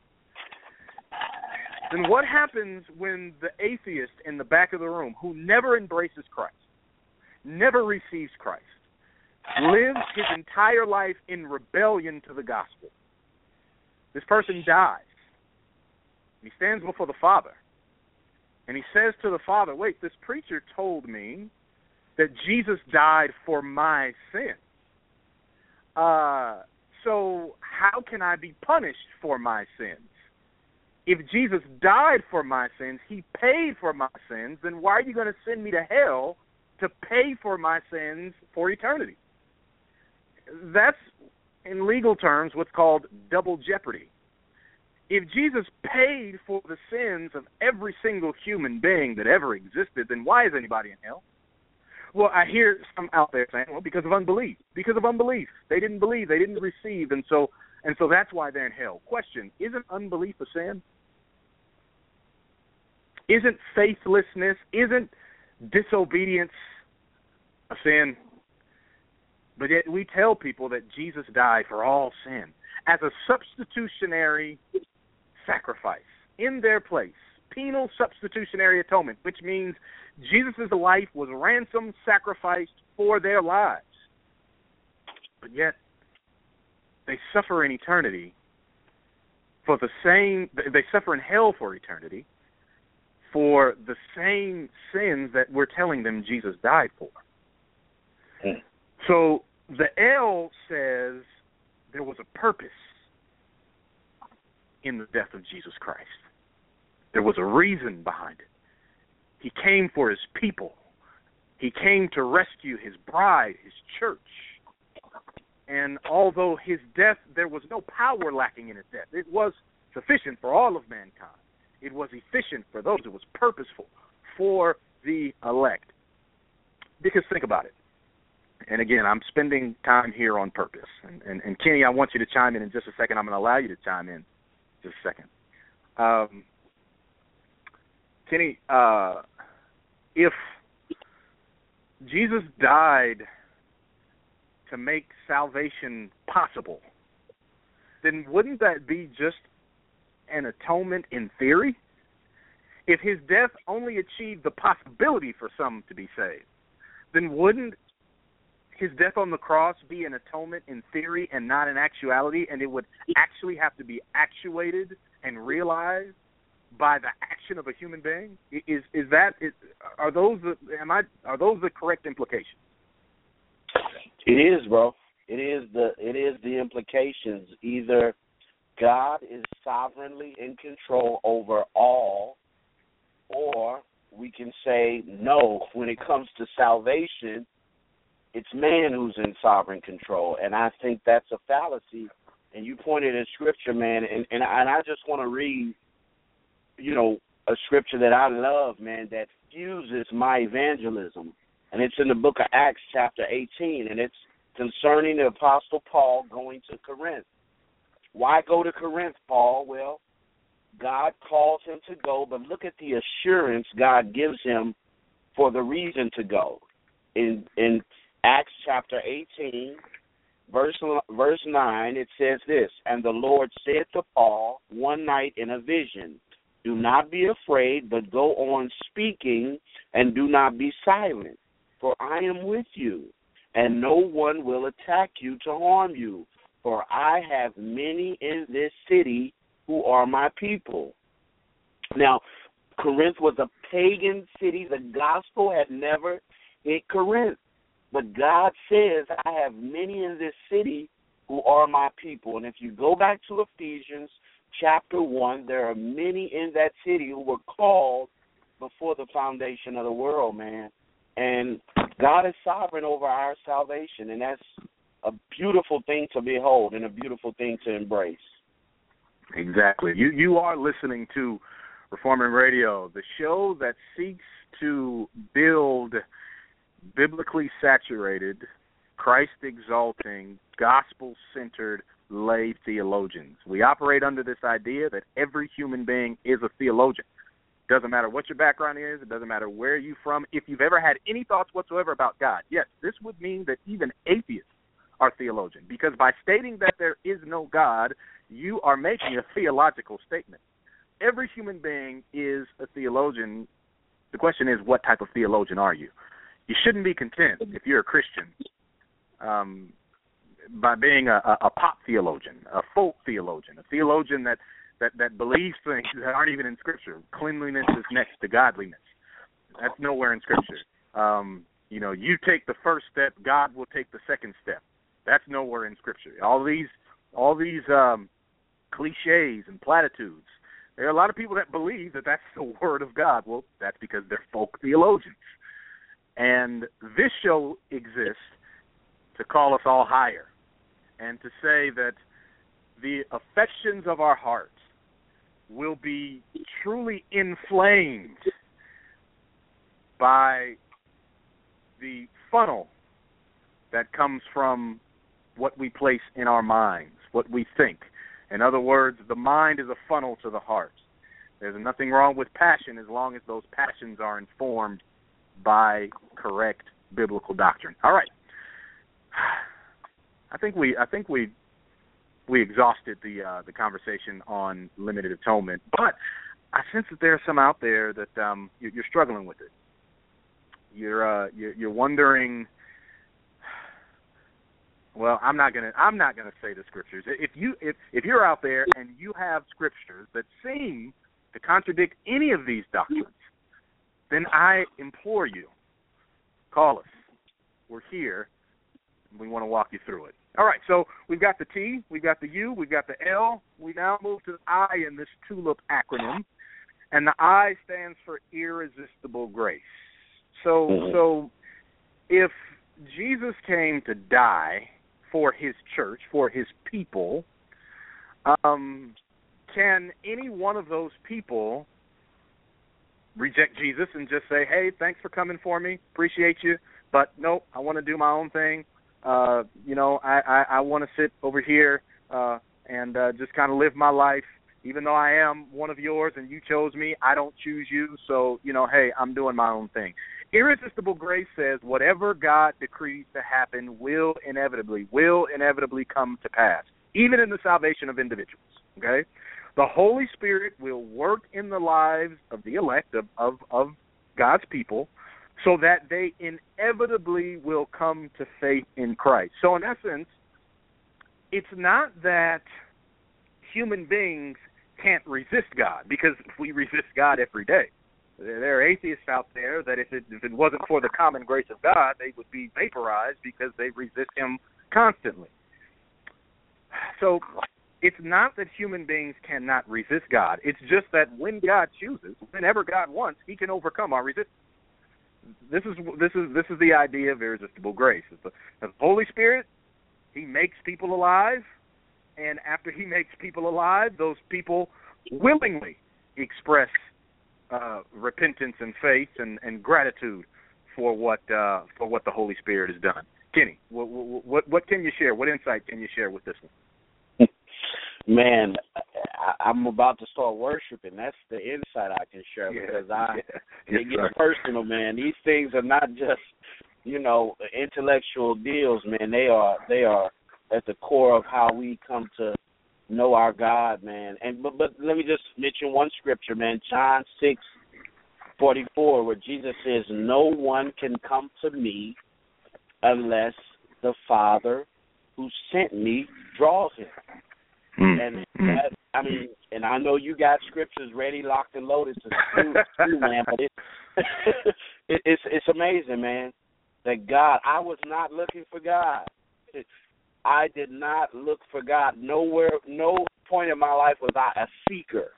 then what happens when the atheist in the back of the room, who never embraces Christ, never receives Christ, lives his entire life in rebellion to the gospel? This person dies. He stands before the Father, and he says to the Father, wait, this preacher told me that Jesus died for my sin. So how can I be punished for my sins? If Jesus died for my sins, he paid for my sins, then why are you going to send me to hell to pay for my sins for eternity? That's, in legal terms, what's called double jeopardy. If Jesus paid for the sins of every single human being that ever existed, then why is anybody in hell? Well, I hear some out there saying, well, because of unbelief. Because of unbelief. They didn't believe, they didn't receive, and so that's why they're in hell. Question, isn't unbelief a sin? Isn't faithlessness, isn't disobedience a sin? But yet we tell people that Jesus died for all sin as a substitutionary sacrifice in their place, penal substitutionary atonement, which means Jesus' life was ransom sacrificed for their lives. But yet they suffer in eternity for the same, they suffer in hell for eternity for the same sins that we're telling them Jesus died for. So the L says there was a purpose in the death of Jesus Christ. There was a reason behind it. He came for his people. He came to rescue his bride, his church. And although his death, there was no power lacking in his death. It was sufficient for all of mankind. It was efficient for those. It was purposeful for the elect. Because think about it. And again, I'm spending time here on purpose. And Kenny, I want you to chime in just a second. I'm going to allow you to chime in just a second. Kenny, if Jesus died to make salvation possible, then wouldn't that be just an atonement in theory? If his death only achieved the possibility for some to be saved, then wouldn't his death on the cross be an atonement in theory and not in actuality, and it would actually have to be actuated and realized by the action of a human being? Are those the correct implications? It is, bro. It is the implications. Either God is sovereignly in control over all, or we can say no. When it comes to salvation, it's man who's in sovereign control, and I think that's a fallacy. And you pointed in Scripture, man, and I just want to read, a Scripture that I love, man, that fuses my evangelism. And it's in the book of Acts chapter 18, and it's concerning the Apostle Paul going to Corinth. Why go to Corinth, Paul? Well, God calls him to go, but look at the assurance God gives him for the reason to go. In Acts chapter 18, verse 9, it says this, and the Lord said to Paul one night in a vision, do not be afraid, but go on speaking, and do not be silent, for I am with you, and no one will attack you to harm you, for I have many in this city who are my people. Now, Corinth was a pagan city. The gospel had never hit Corinth. But God says, I have many in this city who are my people. And if you go back to Ephesians chapter 1, there are many in that city who were called before the foundation of the world, man. And God is sovereign over our salvation, and that's a beautiful thing to behold and a beautiful thing to embrace. Exactly. You are listening to Reforming Radio, the show that seeks to build biblically saturated, Christ-exalting, gospel-centered lay theologians. We operate under this idea that every human being is a theologian. Doesn't matter what your background is. It doesn't matter where you're from. If you've ever had any thoughts whatsoever about God, yes, this would mean that even atheists are theologians, because by stating that there is no God, you are making a theological statement. Every human being is a theologian. The question is, what type of theologian are you? You shouldn't be content, if you're a Christian, by being a pop theologian, a folk theologian, a theologian that believes things that aren't even in Scripture. Cleanliness is next to godliness. That's nowhere in Scripture. You take the first step, God will take the second step. That's nowhere in Scripture. All these cliches and platitudes. There are a lot of people that believe that that's the Word of God. Well, that's because they're folk theologians. And this show exists to call us all higher and to say that the affections of our hearts will be truly inflamed by the funnel that comes from what we place in our minds, what we think. In other words, the mind is a funnel to the heart. There's nothing wrong with passion as long as those passions are informed by correct biblical doctrine. All right. I think we exhausted the conversation on limited atonement, but I sense that there are some out there that you're struggling with it. You're wondering. Well, I'm not gonna say the scriptures. If you're out there and you have scriptures that seem to contradict any of these doctrines, then I implore you, call us. We're here. We want to walk you through it. All right, so we've got the T, we've got the U, we've got the L. We now move to the I in this TULIP acronym, and the I stands for irresistible grace. So if Jesus came to die for his church, for his people, can any one of those people reject Jesus and just say, hey, thanks for coming for me, appreciate you, but nope, I want to do my own thing. I want to sit over here and just kind of live my life. Even though I am one of yours and you chose me, I don't choose you, so, hey, I'm doing my own thing. Irresistible grace says whatever God decrees to happen will inevitably come to pass, even in the salvation of individuals, okay? The Holy Spirit will work in the lives of the elect, of God's people, so that they inevitably will come to faith in Christ. So in essence, it's not that human beings can't resist God, because we resist God every day. There are atheists out there that if it wasn't for the common grace of God, they would be vaporized because they resist him constantly. So it's not that human beings cannot resist God. It's just that when God chooses, whenever God wants, he can overcome our resistance. This is the idea of irresistible grace. The Holy Spirit, he makes people alive, and after he makes people alive, those people willingly express repentance and faith and gratitude for what the Holy Spirit has done. Kenny, what can you share? What insight can you share with this one? Man, I'm about to start worshiping. That's the insight I can share, because it gets personal, man. These things are not just, intellectual deals, man. They are at the core of how we come to know our God, man. But let me just mention one scripture, man. John 6:44, where Jesus says, "No one can come to me unless the Father who sent me draws him." And that, and I know you got scriptures ready, locked, and loaded to spew, man. But it's amazing, man. That God, I was not looking for God. I did not look for God. Nowhere, no point in my life was I a seeker.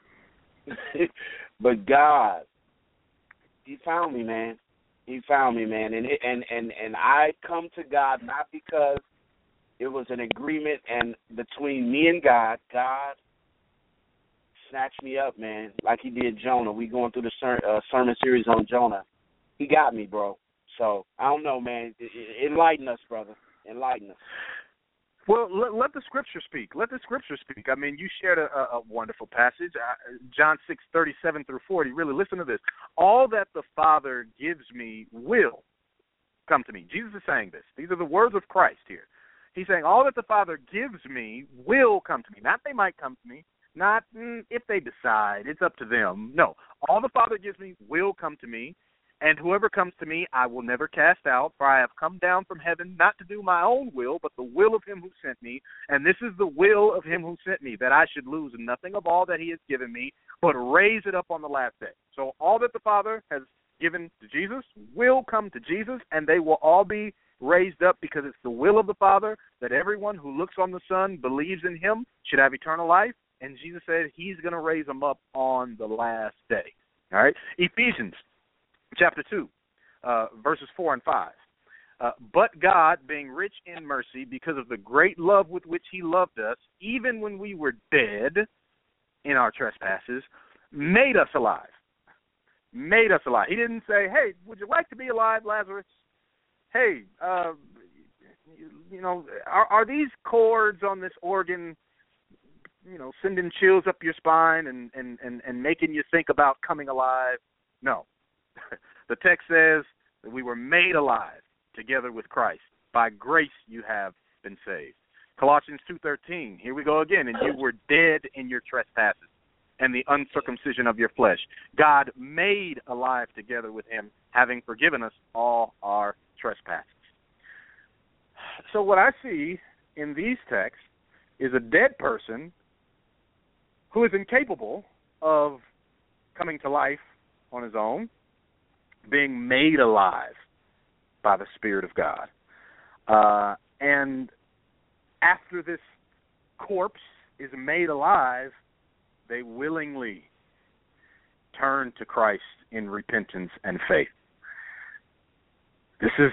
But God, he found me, man. He found me, man. And I come to God not because it was an agreement and between me and God. God snatched me up, man, like he did Jonah. We going through the sermon series on Jonah. He got me, bro. So I don't know, man. Enlighten us, brother. Enlighten us. Well, let the Scripture speak. Let the Scripture speak. I mean, you shared a wonderful passage, John 6:37 through 40. Really, listen to this. All that the Father gives me will come to me. Jesus is saying this. These are the words of Christ here. He's saying all that the Father gives me will come to me. Not they might come to me. Not if they decide. It's up to them. No. All the Father gives me will come to me. And whoever comes to me, I will never cast out, for I have come down from heaven not to do my own will, but the will of him who sent me. And this is the will of him who sent me, that I should lose nothing of all that he has given me, but raise it up on the last day. So all that the Father has given to Jesus will come to Jesus, and they will all be raised up, because it's the will of the Father that everyone who looks on the Son, believes in him, should have eternal life. And Jesus said he's going to raise them up on the last day. All right? Ephesians chapter 2, verses 4 and 5. But God, being rich in mercy, because of the great love with which he loved us, even when we were dead in our trespasses, made us alive. Made us alive. He didn't say, hey, would you like to be alive, Lazarus? Hey, are these chords on this organ, sending chills up your spine and making you think about coming alive? No. The text says that we were made alive together with Christ. By grace you have been saved. Colossians 2:13, here we go again. And you were dead in your trespasses and the uncircumcision of your flesh. God made alive together with him, having forgiven us all our trespasses. So what I see in these texts is a dead person who is incapable of coming to life on his own, being made alive by the Spirit of God. And after this corpse is made alive, they willingly turn to Christ in repentance and faith. This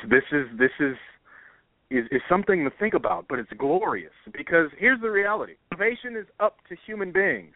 is something to think about, but it's glorious, because here's the reality. Salvation is up to human beings.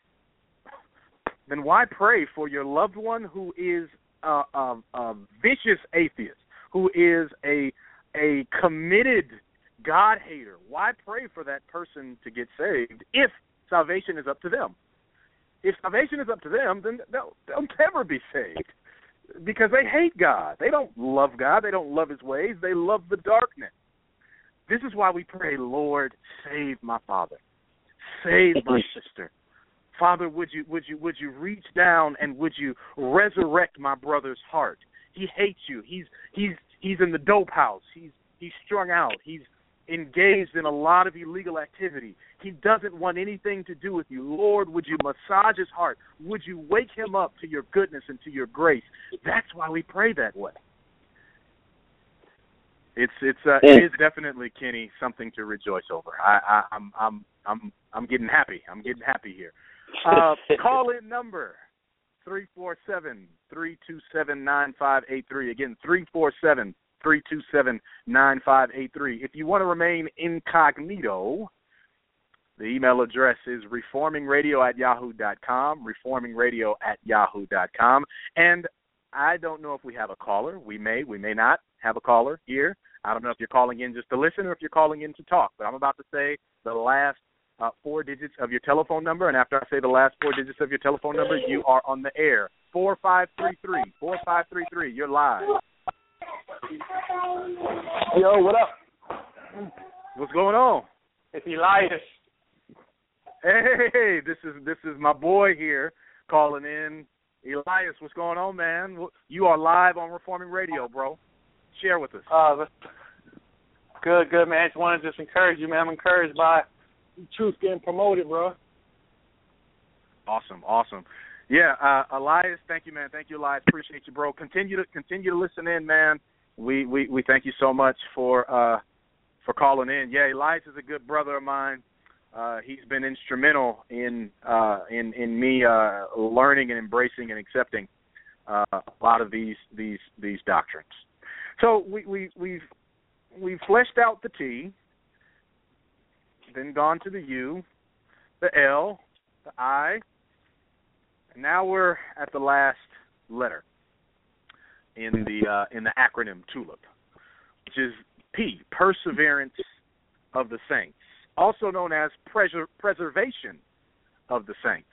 Then why pray for your loved one who is a vicious atheist, who is a committed God hater? Why pray for that person to get saved if salvation is up to them? If salvation is up to them, then they'll never be saved, because they hate God. They don't love God. They don't love his ways. They love the darkness. This is why we pray, Lord, save my father. Save my sister. Father, would you reach down and would you resurrect my brother's heart? He hates you. He's in the dope house. He's strung out. He's engaged in a lot of illegal activity. He doesn't want anything to do with you. Lord, would you massage his heart? Would you wake him up to your goodness and to your grace? That's why we pray that way. It is definitely, Kenny, something to rejoice over. I'm getting happy. I'm getting happy here. Call-in number 347-327-9583. Again, 347-327-9583. If you want to remain incognito, the email address is reformingradio@yahoo.com, reformingradio@yahoo.com. And I don't know if we have a caller. We may not have a caller here. I don't know if you're calling in just to listen or if you're calling in to talk. But I'm about to say the last 4 digits of your telephone number, and after I say the last 4 digits of your telephone number, you are on the air. 4533. 4533. You're live. Yo, what up? What's going on? It's Elias. Hey, this is my boy here calling in. Elias, what's going on, man? You are live on Reforming Radio, bro. Share with us. Good, man. Just want to encourage you, man. I'm encouraged by truth getting promoted, bro. Awesome. Yeah, Elias, thank you, man. Thank you, Elias. Appreciate you, bro. Continue to listen in, man. We thank you so much for calling in. Yeah, Elias is a good brother of mine. He's been instrumental in me learning and embracing and accepting a lot of these doctrines. So we've fleshed out the T, then gone to the U, the L, the I, and now we're at the last letter in the acronym TULIP, which is P, perseverance of the saints, also known as preservation of the saints.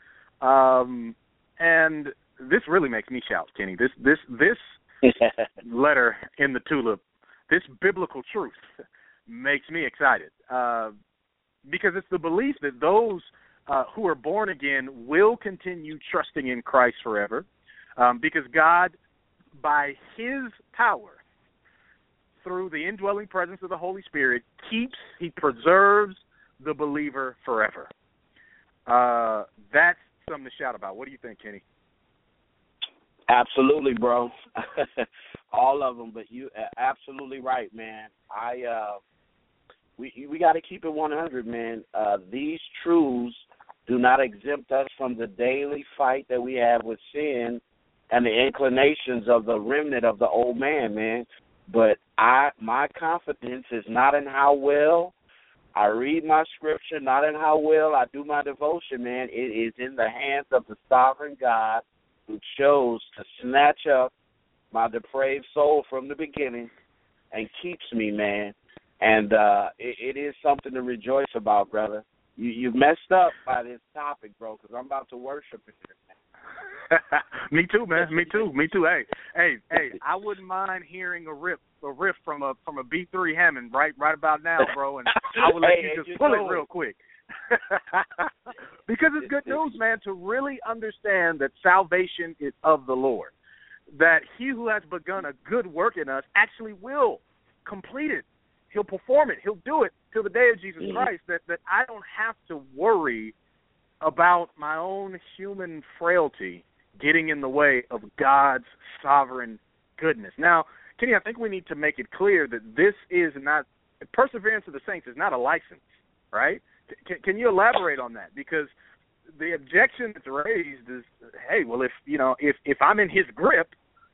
And this really makes me shout, Kenny. This letter in the tulip, this biblical truth makes me excited because it's the belief that those who are born again will continue trusting in Christ forever because God, by His power, through the indwelling presence of the Holy Spirit, He preserves the believer forever. That's something to shout about. What do you think, Kenny? Absolutely, bro. All of them, but you absolutely right, man. We got to keep it 100, man. These truths do not exempt us from the daily fight that we have with sin and the inclinations of the remnant of the old man. But my confidence is not in how well I read my scripture, not in how well I do my devotion, man. It is in the hands of the sovereign God who chose to snatch up my depraved soul from the beginning and keeps me, man. And it is something to rejoice about, brother. You messed up by this topic, bro, because I'm about to worship it here, man. Me too, man. Me too. Hey, I wouldn't mind hearing a riff from a B3 Hammond right about now, bro, and I will let you just pull it real quick. Because it's good news, man, to really understand that salvation is of the Lord, that He who has begun a good work in us actually will complete it. He'll perform it. He'll do it till the day of Jesus Christ, that I don't have to worry about my own human frailty getting in the way of God's sovereign goodness. Now, Kenny, I think we need to make it clear that this is not, perseverance of the saints is not a license, right? Can you elaborate on that? Because the objection that's raised is, hey, well, if I'm in His grip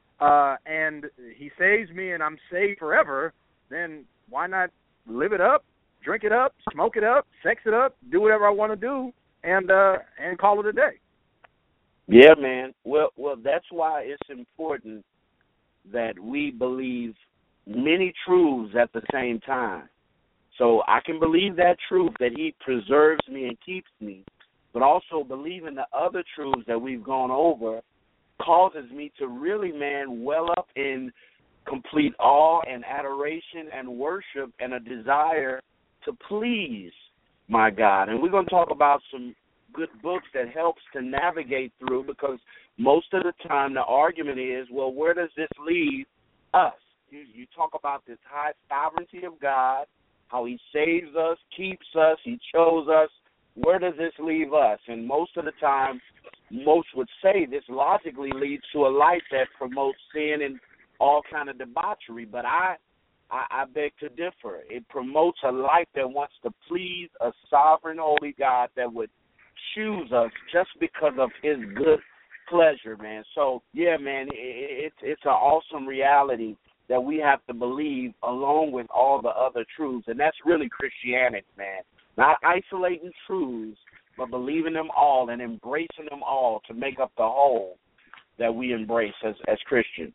and He saves me and I'm saved forever, then why not live it up, drink it up, smoke it up, sex it up, do whatever I want to do, and call it a day? Yeah, man. Well, that's why it's important that we believe many truths at the same time. So I can believe that truth that He preserves me and keeps me, but also believing the other truths that we've gone over causes me to really, man, well up in complete awe and adoration and worship and a desire to please my God. And we're going to talk about some good books that helps to navigate through, because most of the time the argument is, well, where does this leave us? You talk about this high sovereignty of God, how He saves us, keeps us, He chose us. Where does this leave us? And most of the time, most would say this logically leads to a life that promotes sin and all kind of debauchery. But I beg to differ. It promotes a life that wants to please a sovereign, holy God that would choose us just because of His good pleasure, man. So, yeah, man, it's an awesome reality that we have to believe along with all the other truths. And that's really Christianity, man. Not isolating truths, but believing them all and embracing them all to make up the whole that we embrace as Christians.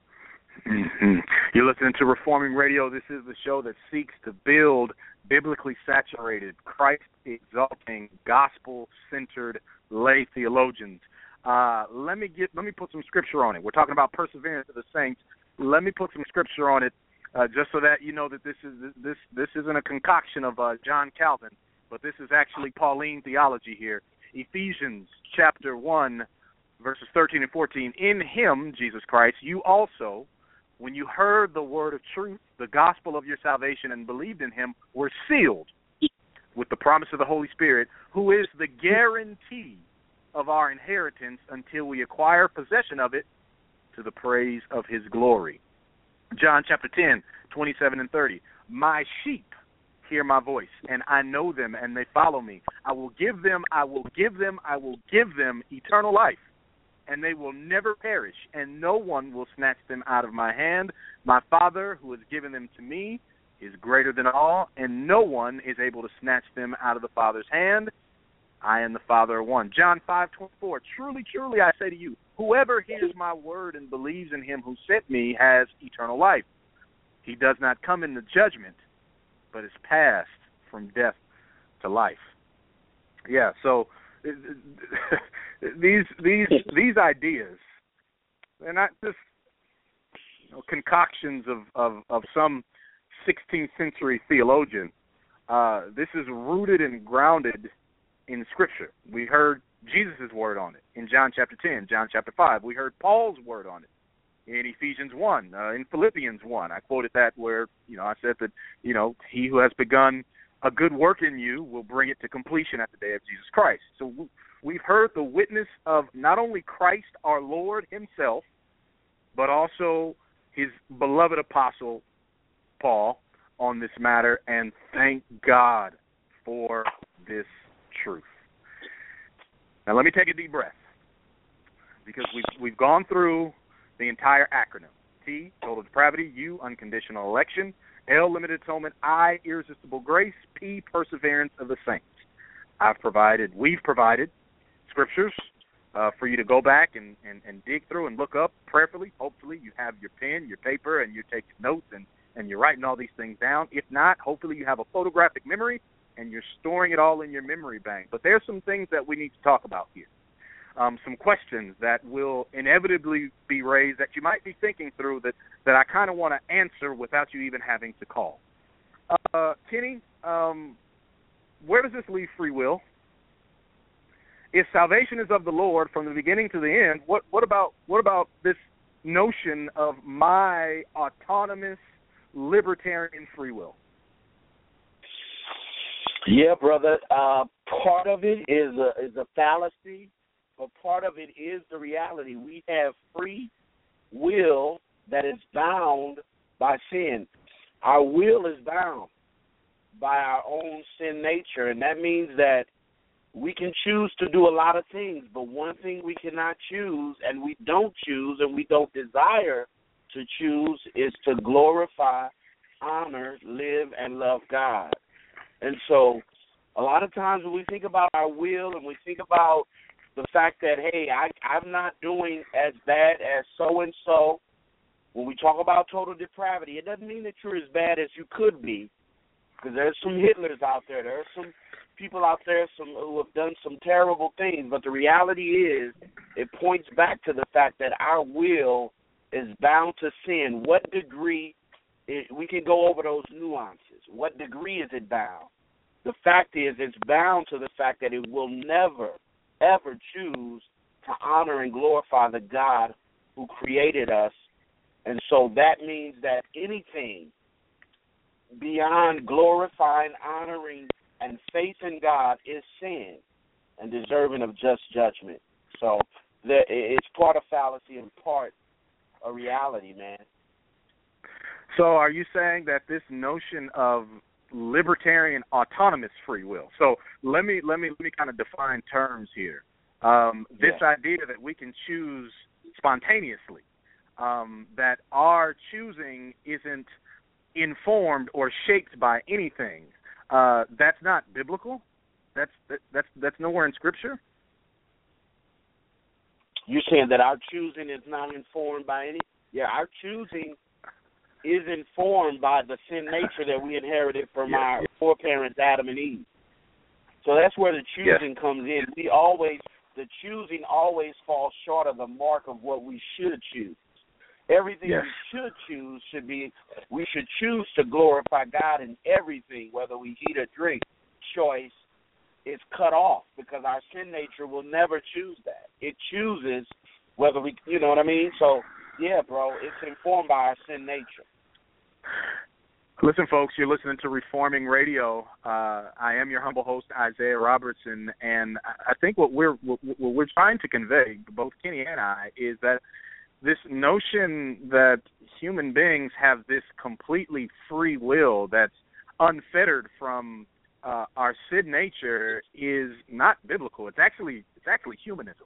Mm-hmm. You're listening to Reforming Radio. This is the show that seeks to build biblically saturated, Christ-exalting, gospel-centered lay theologians. Let me put some scripture on it. We're talking about perseverance of the saints. Let me put some scripture on it, just so that you know that this isn't a concoction of John Calvin, but this is actually Pauline theology here. Ephesians chapter 1, verses 13 and 14. In Him, Jesus Christ, you also, when you heard the word of truth, the gospel of your salvation, and believed in Him, were sealed with the promise of the Holy Spirit, who is the guarantee of our inheritance until we acquire possession of it, to the praise of His glory. John chapter 10, 27 and 30. My sheep hear my voice, and I know them, and they follow me. I will give them eternal life, and they will never perish, and no one will snatch them out of my hand. My Father, who has given them to me, is greater than all, and no one is able to snatch them out of the Father's hand. I and the Father are one. John 5:24. Truly, truly, I say to you, whoever hears my word and believes in Him who sent me has eternal life. He does not come into judgment, but is passed from death to life. Yeah, so these ideas, they're not just concoctions of some 16th century theologian. This is rooted and grounded in Scripture. We heard Jesus' word on it in John chapter 10, John chapter 5. We heard Paul's word on it in Ephesians 1, in Philippians 1. I quoted that where, I said that, he who has begun a good work in you will bring it to completion at the day of Jesus Christ. So we've heard the witness of not only Christ our Lord himself, but also his beloved apostle, Paul, on this matter, and thank God for this truth. Now let me take a deep breath, because we've gone through the entire acronym. T, total depravity. U, unconditional election. L, limited atonement. I, irresistible grace. P, perseverance of the saints. We've provided scriptures for you to go back and dig through and look up prayerfully. Hopefully you have your pen, your paper, and you're taking notes and you're writing all these things down. If not, hopefully you have a photographic memory and you're storing it all in your memory bank. But there's some things that we need to talk about here. Some questions that will inevitably be raised that you might be thinking through that I kind of want to answer without you even having to call. Kenny, where does this leave free will? If salvation is of the Lord from the beginning to the end, what about this notion of my autonomous libertarian free will? Yeah, brother. Part of it is a fallacy, but part of it is the reality. We have free will that is bound by sin. Our will is bound by our own sin nature, and that means that we can choose to do a lot of things, but one thing we cannot choose, and we don't choose, and we don't desire to choose, is to glorify, honor, live, and love God. And so a lot of times when we think about our will and we think about the fact that, hey, I'm not doing as bad as so-and-so, when we talk about total depravity, it doesn't mean that you're as bad as you could be, because there's some Hitlers out there. There are some people out there who have done some terrible things, but the reality is it points back to the fact that our will is bound to sin. What degree, we can go over those nuances. What degree is it bound? The fact is it's bound to the fact that it will never, ever choose to honor and glorify the God who created us. And so that means that anything beyond glorifying, honoring, and faith in God is sin and deserving of just judgment. So it's part of fallacy and part a reality, man. So are you saying that this notion of libertarian autonomous free will, so let me kind of define terms here. This idea that we can choose spontaneously, that our choosing isn't informed or shaped by anything, that's not biblical? That's nowhere in Scripture? You're saying that our choosing is not informed by any? Yeah, our choosing is informed by the sin nature that we inherited from our foreparents, Adam and Eve. So that's where the choosing comes in. The choosing always falls short of the mark of what we should choose. Everything we should choose we should choose to glorify God in everything, whether we eat or drink. Choice is cut off because our sin nature will never choose that. It chooses whether we, you know what I mean? So, yeah, bro, it's informed by our sin nature. Listen, folks, you're listening to Reforming Radio. I am your humble host, Isaiah Robertson, and I think what we're trying to convey, both Kenny and I, is that this notion that human beings have this completely free will that's unfettered from our sin nature is not biblical. It's actually humanism.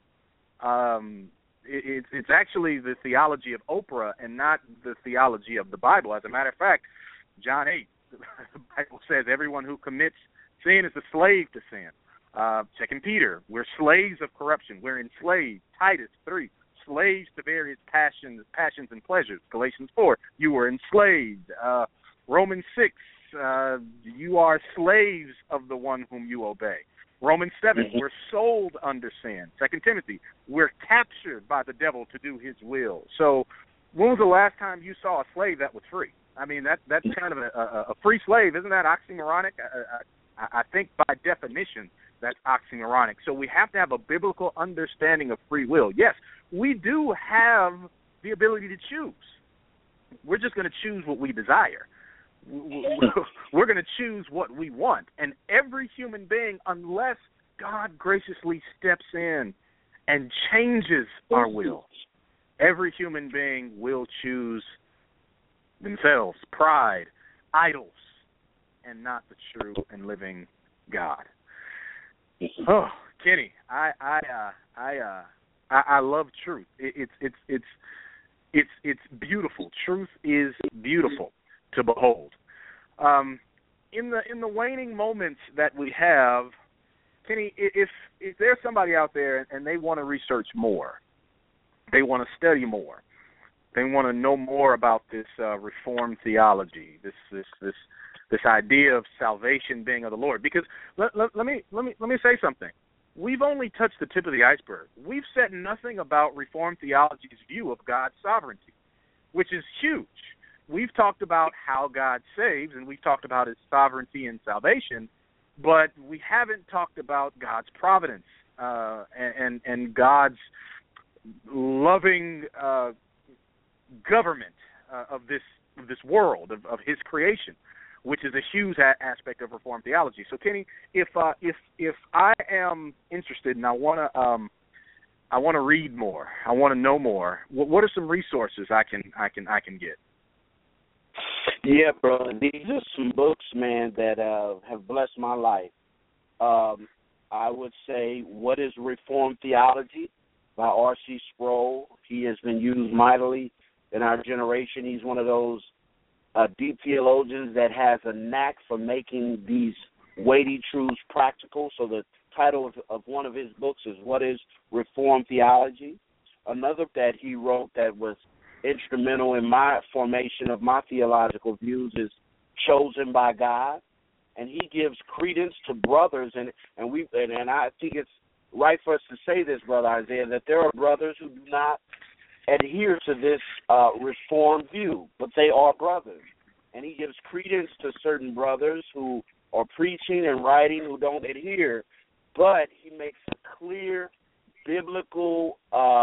It's actually the theology of Oprah and not the theology of the Bible. As a matter of fact, John 8, the Bible says everyone who commits sin is a slave to sin. 2 Peter, we're slaves of corruption. We're enslaved. Titus 3, slaves to various passions and pleasures. Galatians 4, you were enslaved. Romans 6, you are slaves of the one whom you obey. Romans 7, we're sold under sin. 2 Timothy, we're captured by the devil to do his will. So when was the last time you saw a slave that was free? I mean, that's kind of a free slave. Isn't that oxymoronic? I think by definition that's oxymoronic. So we have to have a biblical understanding of free will. Yes, we do have the ability to choose. We're just going to choose what we desire. We're going to choose what we want. And every human being, unless God graciously steps in and changes our will, every human being will choose themselves, pride, idols, and not the true and living God. Oh, Kenny, I love truth. It's beautiful. Truth is beautiful to behold. In the waning moments that we have, Kenny, if there's somebody out there and they want to research more, they want to study more, they want to know more about this Reformed theology, this idea of salvation being of the Lord. Because let me say something. We've only touched the tip of the iceberg. We've said nothing about Reformed theology's view of God's sovereignty, which is huge. We've talked about how God saves, and we've talked about his sovereignty and salvation, but we haven't talked about God's providence and God's loving government of this world, of his creation, which is a huge aspect of Reformed theology. So, Kenny, if I am interested and I want to read more, I want to know more, what are some resources I can get? Yeah, bro. These are some books, man, that have blessed my life. I would say, What is Reformed Theology by R.C. Sproul. He has been used mightily in our generation. He's one of those deep theologians that has a knack for making these weighty truths practical. So the title of one of his books is What is Reformed Theology? Another that he wrote that was instrumental in my formation of my theological views is Chosen by God, and he gives credence to brothers, and I think it's right for us to say this, Brother Isaiah, that there are brothers who do not adhere to this Reformed view, but they are brothers, and he gives credence to certain brothers who are preaching and writing who don't adhere, but he makes a clear biblical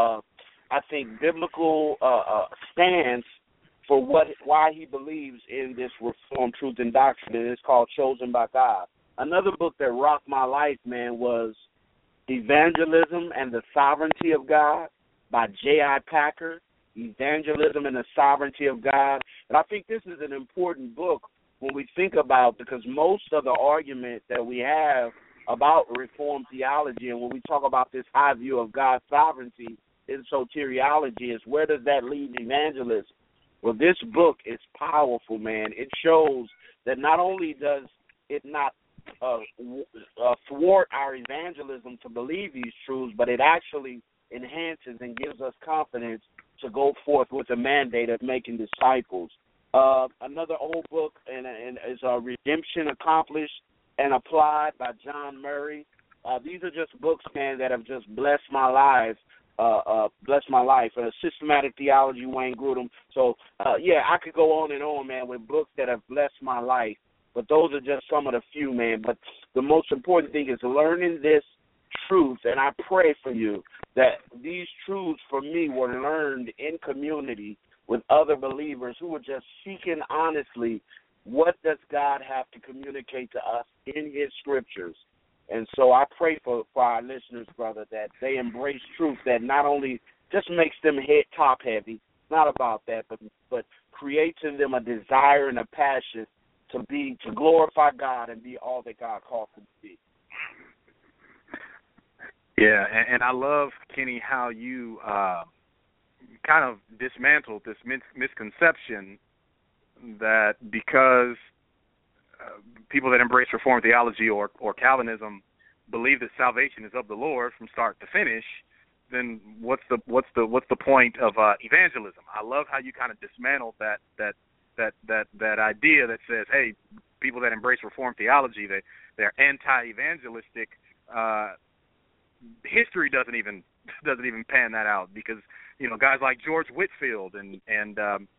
stance for why he believes in this Reformed truth and doctrine, and it's called Chosen by God. Another book that rocked my life, man, was Evangelism and the Sovereignty of God by J.I. Packer, Evangelism and the Sovereignty of God. And I think this is an important book when we think about, because most of the argument that we have about Reformed theology and when we talk about this high view of God's sovereignty in soteriology is, where does that lead evangelism? Well, this book is powerful, man. It shows that not only does it not thwart our evangelism to believe these truths, but it actually enhances and gives us confidence to go forth with the mandate of making disciples. Another old book is Redemption Accomplished and Applied by John Murray. These are just books, man, that have just blessed my life. Systematic Theology, Wayne Grudem. So, I could go on and on, man, with books that have blessed my life. But those are just some of the few, man. But the most important thing is learning this truth, and I pray for you that these truths for me were learned in community with other believers who were just seeking honestly, what does God have to communicate to us in his scriptures? And so I pray for our listeners, brother, that they embrace truth that not only just makes them top heavy, it's not about that, but creates in them a desire and a passion to glorify God and be all that God calls them to be. Yeah, and I love, Kenny, how you kind of dismantled this misconception that because people that embrace Reformed theology or Calvinism believe that salvation is of the Lord from start to finish, then what's the point of evangelism? I love how you kind of dismantled that idea that says, hey, people that embrace Reformed theology, they're anti-evangelistic. History doesn't even pan that out, because guys like George Whitefield and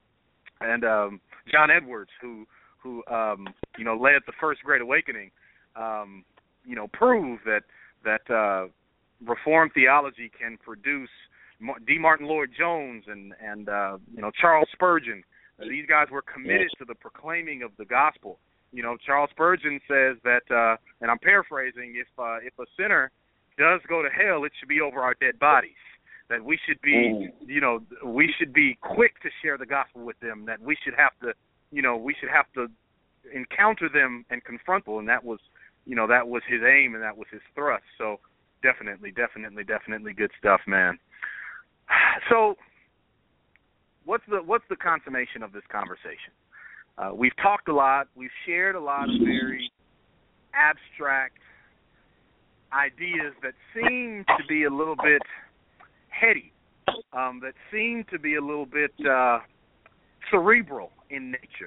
John Edwards, who led the First Great Awakening, prove that Reformed theology can produce D. Martin Lloyd-Jones and Charles Spurgeon. These guys were committed to the proclaiming of the gospel. Charles Spurgeon says that, and I'm paraphrasing, if a sinner does go to hell, it should be over our dead bodies. That we should be, we should be quick to share the gospel with them. That we should have to encounter them and confront them. And that was his aim, and that was his thrust. So definitely good stuff, man. So what's the consummation of this conversation? We've talked a lot. We've shared a lot of very abstract ideas that seem to be a little bit heady, that seem to be a little bit cerebral in nature.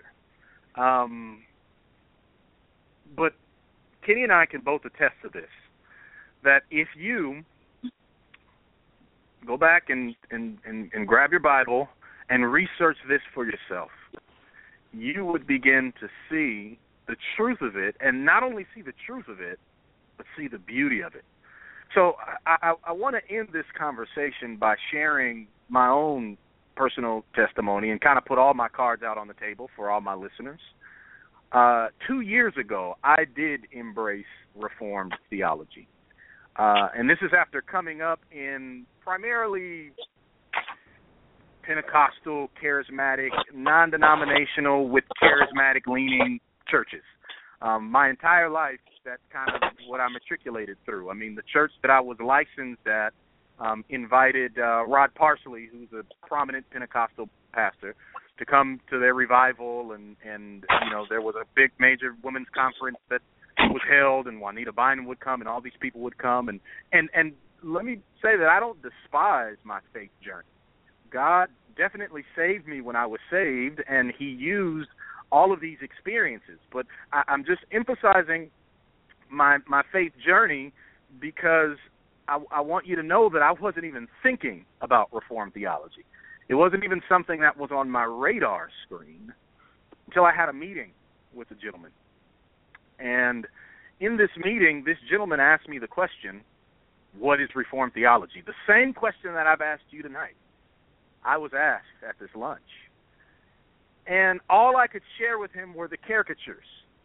But Kenny and I can both attest to this, that if you go back and grab your Bible and research this for yourself, you would begin to see the truth of it, and not only see the truth of it, but see the beauty of it. So I want to end this conversation by sharing my own personal testimony and kind of put all my cards out on the table for all my listeners. 2 years ago, I did embrace Reformed theology. And this is after coming up in primarily Pentecostal, charismatic, non-denominational with charismatic-leaning churches. My entire life, that's kind of what I matriculated through. I mean, the church that I was licensed at invited Rod Parsley, who's a prominent Pentecostal pastor, to come to their revival, and there was a big major women's conference that was held, and Juanita Bynum would come, and all these people would come, and let me say that I don't despise my faith journey. God definitely saved me when I was saved, and He used all of these experiences. But I'm just emphasizing my faith journey because I want you to know that I wasn't even thinking about Reformed theology. It wasn't even something that was on my radar screen until I had a meeting with a gentleman. And in this meeting, this gentleman asked me the question, what is Reformed theology? The same question that I've asked you tonight. I was asked at this lunch. And all I could share with him were the caricatures,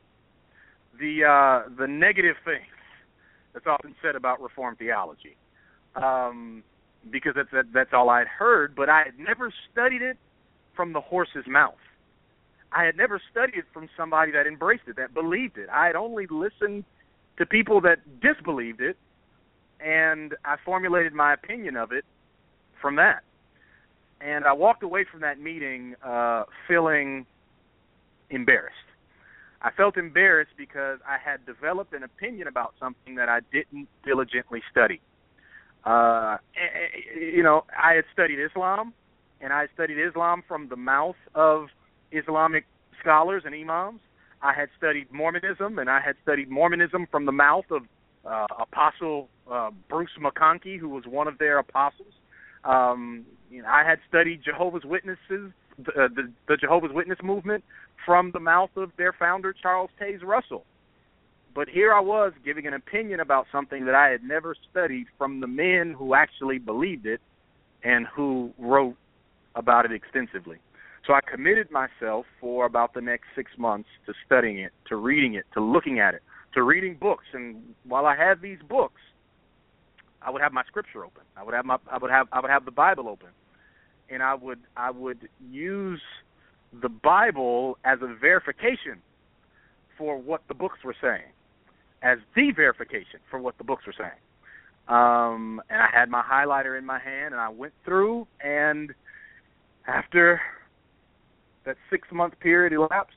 the negative things that's often said about Reformed theology, because that's all I'd heard, but I had never studied it from the horse's mouth. I had never studied it from somebody that embraced it, that believed it. I had only listened to people that disbelieved it, and I formulated my opinion of it from that. And I walked away from that meeting feeling embarrassed. I felt embarrassed because I had developed an opinion about something that I didn't diligently study. I had studied Islam, and I had studied Islam from the mouth of Islamic scholars and imams. I had studied Mormonism, and I had studied Mormonism from the mouth of Apostle Bruce McConkie, who was one of their apostles. I had studied Jehovah's Witnesses, the Jehovah's Witness movement, from the mouth of their founder, Charles Taze Russell. But here I was giving an opinion about something that I had never studied from the men who actually believed it and who wrote about it extensively. So I committed myself for about the next 6 months to studying it, to reading it, to looking at it, to reading books. And while I had these books, I would have my scripture open. I would have the Bible open, and I would use the Bible as a verification for what the books were saying, as the verification for what the books were saying. And I had my highlighter in my hand, and I went through, and after that 6-month period elapsed,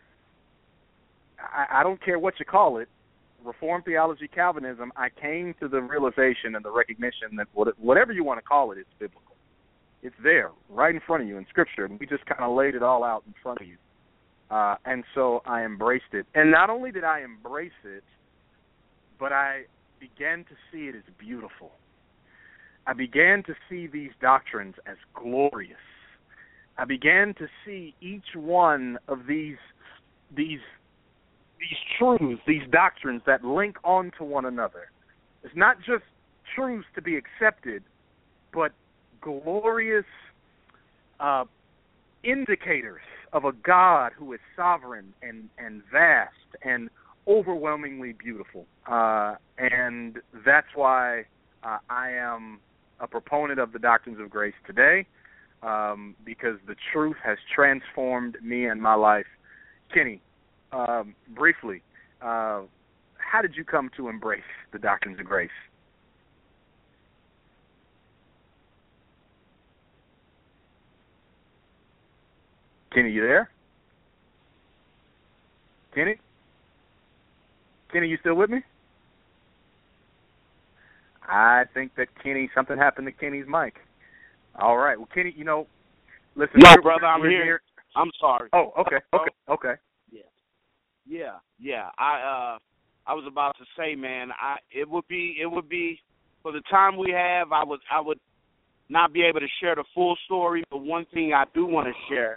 I don't care what you call it, Reformed theology, Calvinism, I came to the realization and the recognition that whatever you want to call it, it's biblical. It's there, right in front of you in Scripture, and we just kind of laid it all out in front of you. And so I embraced it. And not only did I embrace it, but I began to see it as beautiful. I began to see these doctrines as glorious. I began to see each one of these truths, these doctrines that link on to one another. It's not just truths to be accepted, but glorious indicators of a God who is sovereign and vast and overwhelmingly beautiful. And that's why I am a proponent of the doctrines of grace today, because the truth has transformed me and my life. Kenny, briefly, how did you come to embrace the doctrines of grace? Kenny, you there? Kenny? Kenny, you still with me? I think that something happened to Kenny's mic. All right. Well, Kenny, listen. No, brother, I'm here. I'm sorry. Oh, okay. Yeah. I was about to say, man, it would be for the time we have, I would not be able to share the full story, but one thing I do want to share.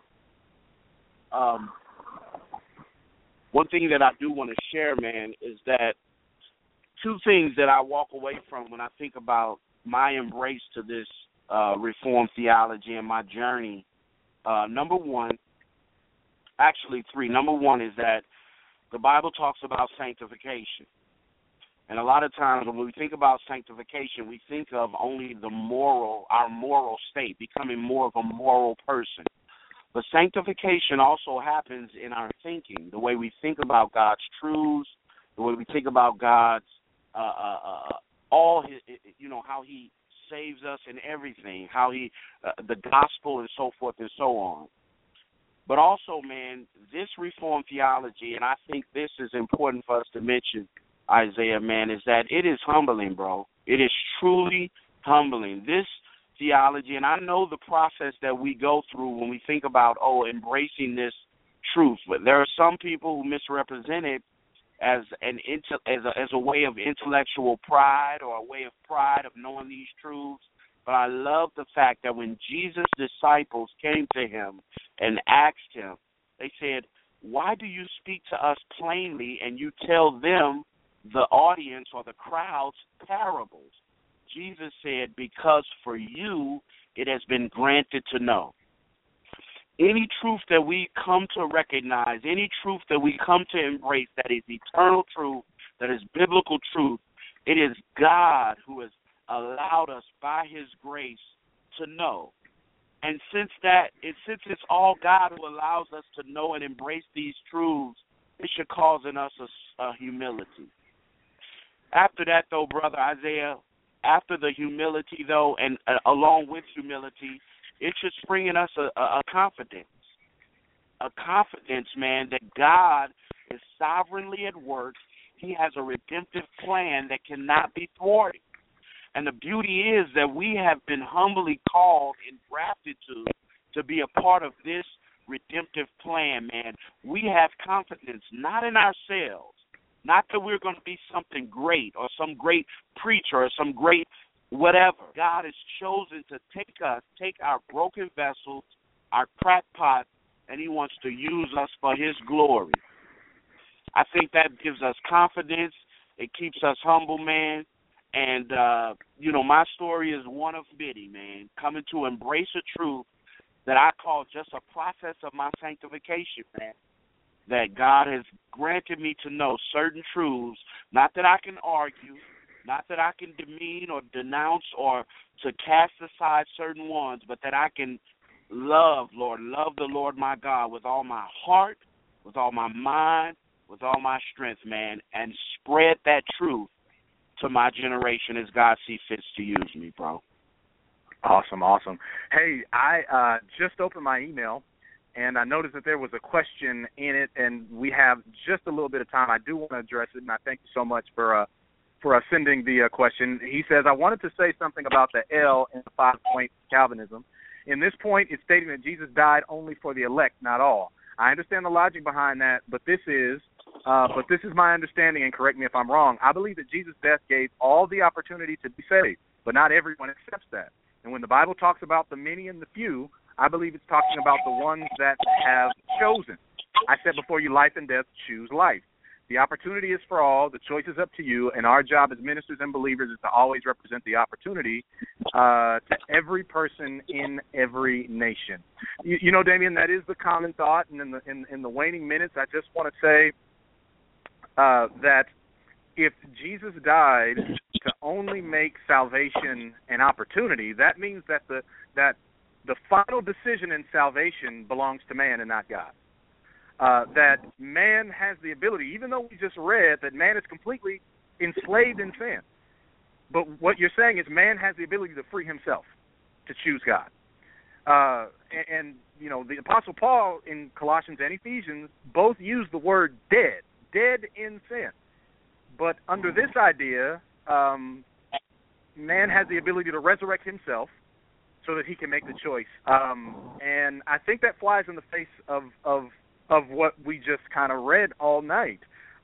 One thing that I do want to share, man, is that two things that I walk away from when I think about my embrace to this Reformed theology and my journey. Number one, actually three. Number one is that the Bible talks about sanctification. And a lot of times when we think about sanctification, we think of only our moral state, becoming more of a moral person. But sanctification also happens in our thinking, the way we think about God's truths, the way we think about God's all his, how He saves us in everything, how He, the gospel and so forth and so on. But also, man, this Reformed theology, and I think this is important for us to mention, Isaiah, man, is that it is humbling, bro. It is truly humbling. This theology, and I know the process that we go through when we think about, embracing this truth. But there are some people who misrepresent it as a way of intellectual pride or a way of pride of knowing these truths. But I love the fact that when Jesus' disciples came to him and asked him, they said, "Why do you speak to us plainly and you tell them, the audience or the crowds, parables?" Jesus said, "Because for you it has been granted to know." Any truth that we come to recognize, any truth that we come to embrace that is eternal truth, that is biblical truth, it is God who has allowed us by His grace to know. And since it's all God who allows us to know and embrace these truths, it should cause in us a humility. After that, though, Brother Isaiah, after the humility, though, and along with humility, it should spring in us a confidence. A confidence, man, that God is sovereignly at work. He has a redemptive plan that cannot be thwarted. And the beauty is that we have been humbly called and drafted to be a part of this redemptive plan, man. We have confidence not in ourselves, not that we're going to be something great or some great preacher or some great whatever. God has chosen to take our broken vessels, our crackpot, and He wants to use us for His glory. I think that gives us confidence. It keeps us humble, man. And, my story is one of many, man, coming to embrace a truth that I call just a process of my sanctification, man, that God has granted me to know certain truths, not that I can argue, not that I can demean or denounce or to cast aside certain ones, but that I can love the Lord my God with all my heart, with all my mind, with all my strength, man, and spread that truth to my generation as God sees fit to use me, bro. Awesome. Hey, I just opened my email, and I noticed that there was a question in it, and we have just a little bit of time. I do want to address it, and I thank you so much for sending the question. He says, "I wanted to say something about the L in the 5-point Calvinism. In this point, it's stating that Jesus died only for the elect, not all. I understand the logic behind that, but this is my understanding, and correct me if I'm wrong. I believe that Jesus' death gave all the opportunity to be saved, but not everyone accepts that. And when the Bible talks about the many and the few, I believe it's talking about the ones that have chosen. I said before you, life and death, choose life. The opportunity is for all. The choice is up to you, and our job as ministers and believers is to always represent the opportunity to every person in every nation. You know, Damien, that is the common thought, and in the waning minutes, I just want to say that if Jesus died to only make salvation an opportunity, that means that the final decision in salvation belongs to man and not God. That man has the ability, even though we just read that man is completely enslaved in sin. But what you're saying is man has the ability to free himself, to choose God. And you know, the Apostle Paul in Colossians and Ephesians both use the word dead in sin. But under this idea, man has the ability to resurrect himself so that he can make the choice. And I think that flies in the face of what we just kind of read all night.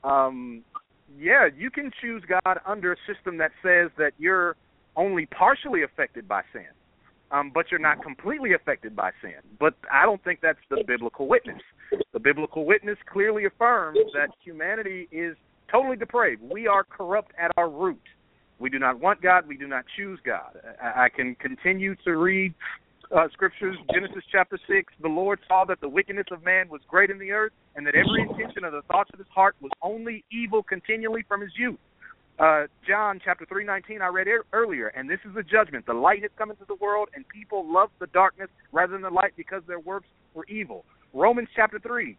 Yeah, you can choose God under a system that says that you're only partially affected by sin, but you're not completely affected by sin. But I don't think that's the biblical witness. The biblical witness clearly affirms that humanity is totally depraved. We are corrupt at our root. We do not want God. We do not choose God. I can continue to read scriptures. Genesis chapter 6, the Lord saw that the wickedness of man was great in the earth, and that every intention of the thoughts of his heart was only evil continually from his youth. John chapter 3:19, I read earlier, and this is the judgment. The light has come into the world, and people loved the darkness rather than the light because their works were evil. Romans chapter 3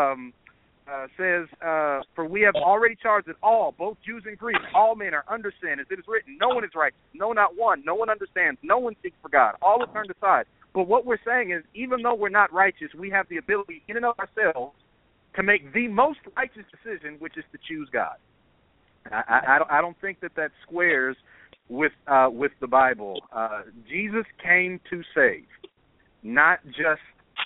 says, for we have already charged that all, both Jews and Greeks, all men are under sin, as it is written, no one is righteous, no, not one, no one understands, no one seeks for God, all have turned aside. But what we're saying is, even though we're not righteous, we have the ability in and of ourselves to make the most righteous decision, which is to choose God. I don't think that squares with the Bible. Jesus came to save, not just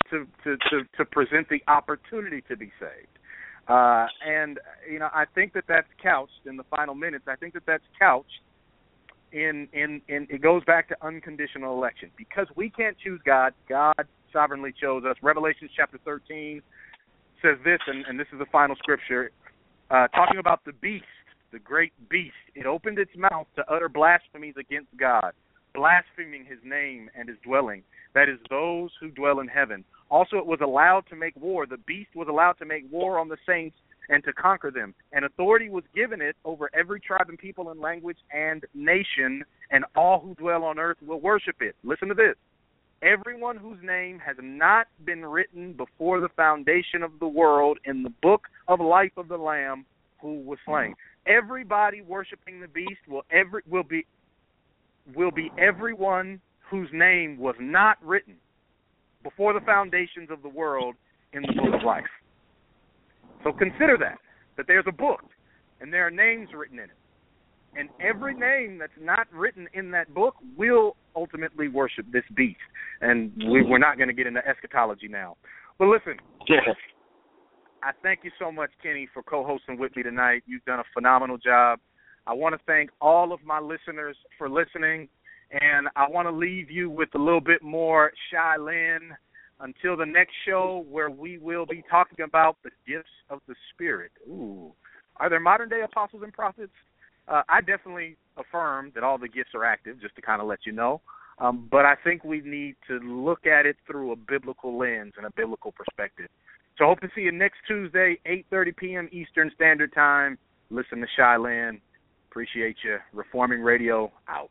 to present the opportunity to be saved. And, you know, I think that's couched in the final minutes. I think that's couched in it goes back to unconditional election. Because we can't choose God, God sovereignly chose us. Revelation chapter 13 says this, and this is the final scripture, talking about the beast, the great beast. It opened its mouth to utter blasphemies against God, blaspheming his name and his dwelling, that is, those who dwell in heaven. Also, it was allowed to make war. The beast was allowed to make war on the saints and to conquer them. And authority was given it over every tribe and people and language and nation, and all who dwell on earth will worship it. Listen to this. Everyone whose name has not been written before the foundation of the world in the book of life of the Lamb who was slain. Everybody worshiping the beast will be everyone whose name was not written before the foundations of the world in the book of life. So consider that there's a book, and there are names written in it. And every name that's not written in that book will ultimately worship this beast. And we're not going to get into eschatology now. But listen, I thank you so much, Kenny, for co-hosting with me tonight. You've done a phenomenal job. I want to thank all of my listeners for listening. And I want to leave you with a little bit more Shy Lynn until the next show, where we will be talking about the gifts of the Spirit. Ooh. Are there modern-day apostles and prophets? I definitely affirm that all the gifts are active, just to kind of let you know. But I think we need to look at it through a biblical lens and a biblical perspective. So I hope to see you next Tuesday, 8:30 p.m. Eastern Standard Time. Listen to Shy Lynn. Appreciate you. Reforming Radio, out.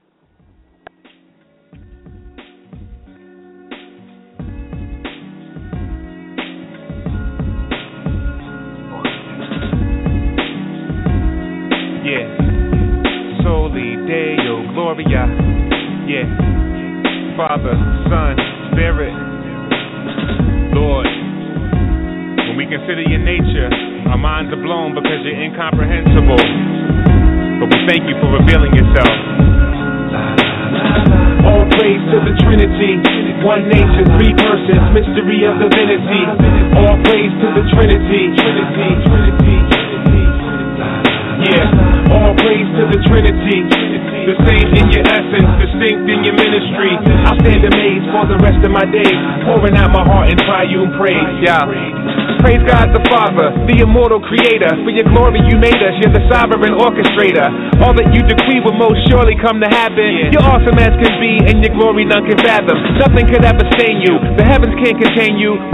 Yeah, Soli Deo Gloria. Yeah, Father, Son, Spirit, Lord. When we consider your nature, our minds are blown because you're incomprehensible. But we thank you for revealing yourself. All praise to the Trinity. One nature, three persons, mystery of divinity. All praise to the Trinity. Yeah, all praise to the Trinity. The same in your essence, distinct in your ministry. I'll stand amazed for the rest of my days, pouring out my heart in triune praise. Yeah. Praise God the Father, the immortal creator. For your glory you made us, you're the sovereign orchestrator. All that you decree will most surely come to happen. You're awesome as can be, and your glory none can fathom. Nothing could ever stain you, the heavens can't contain you.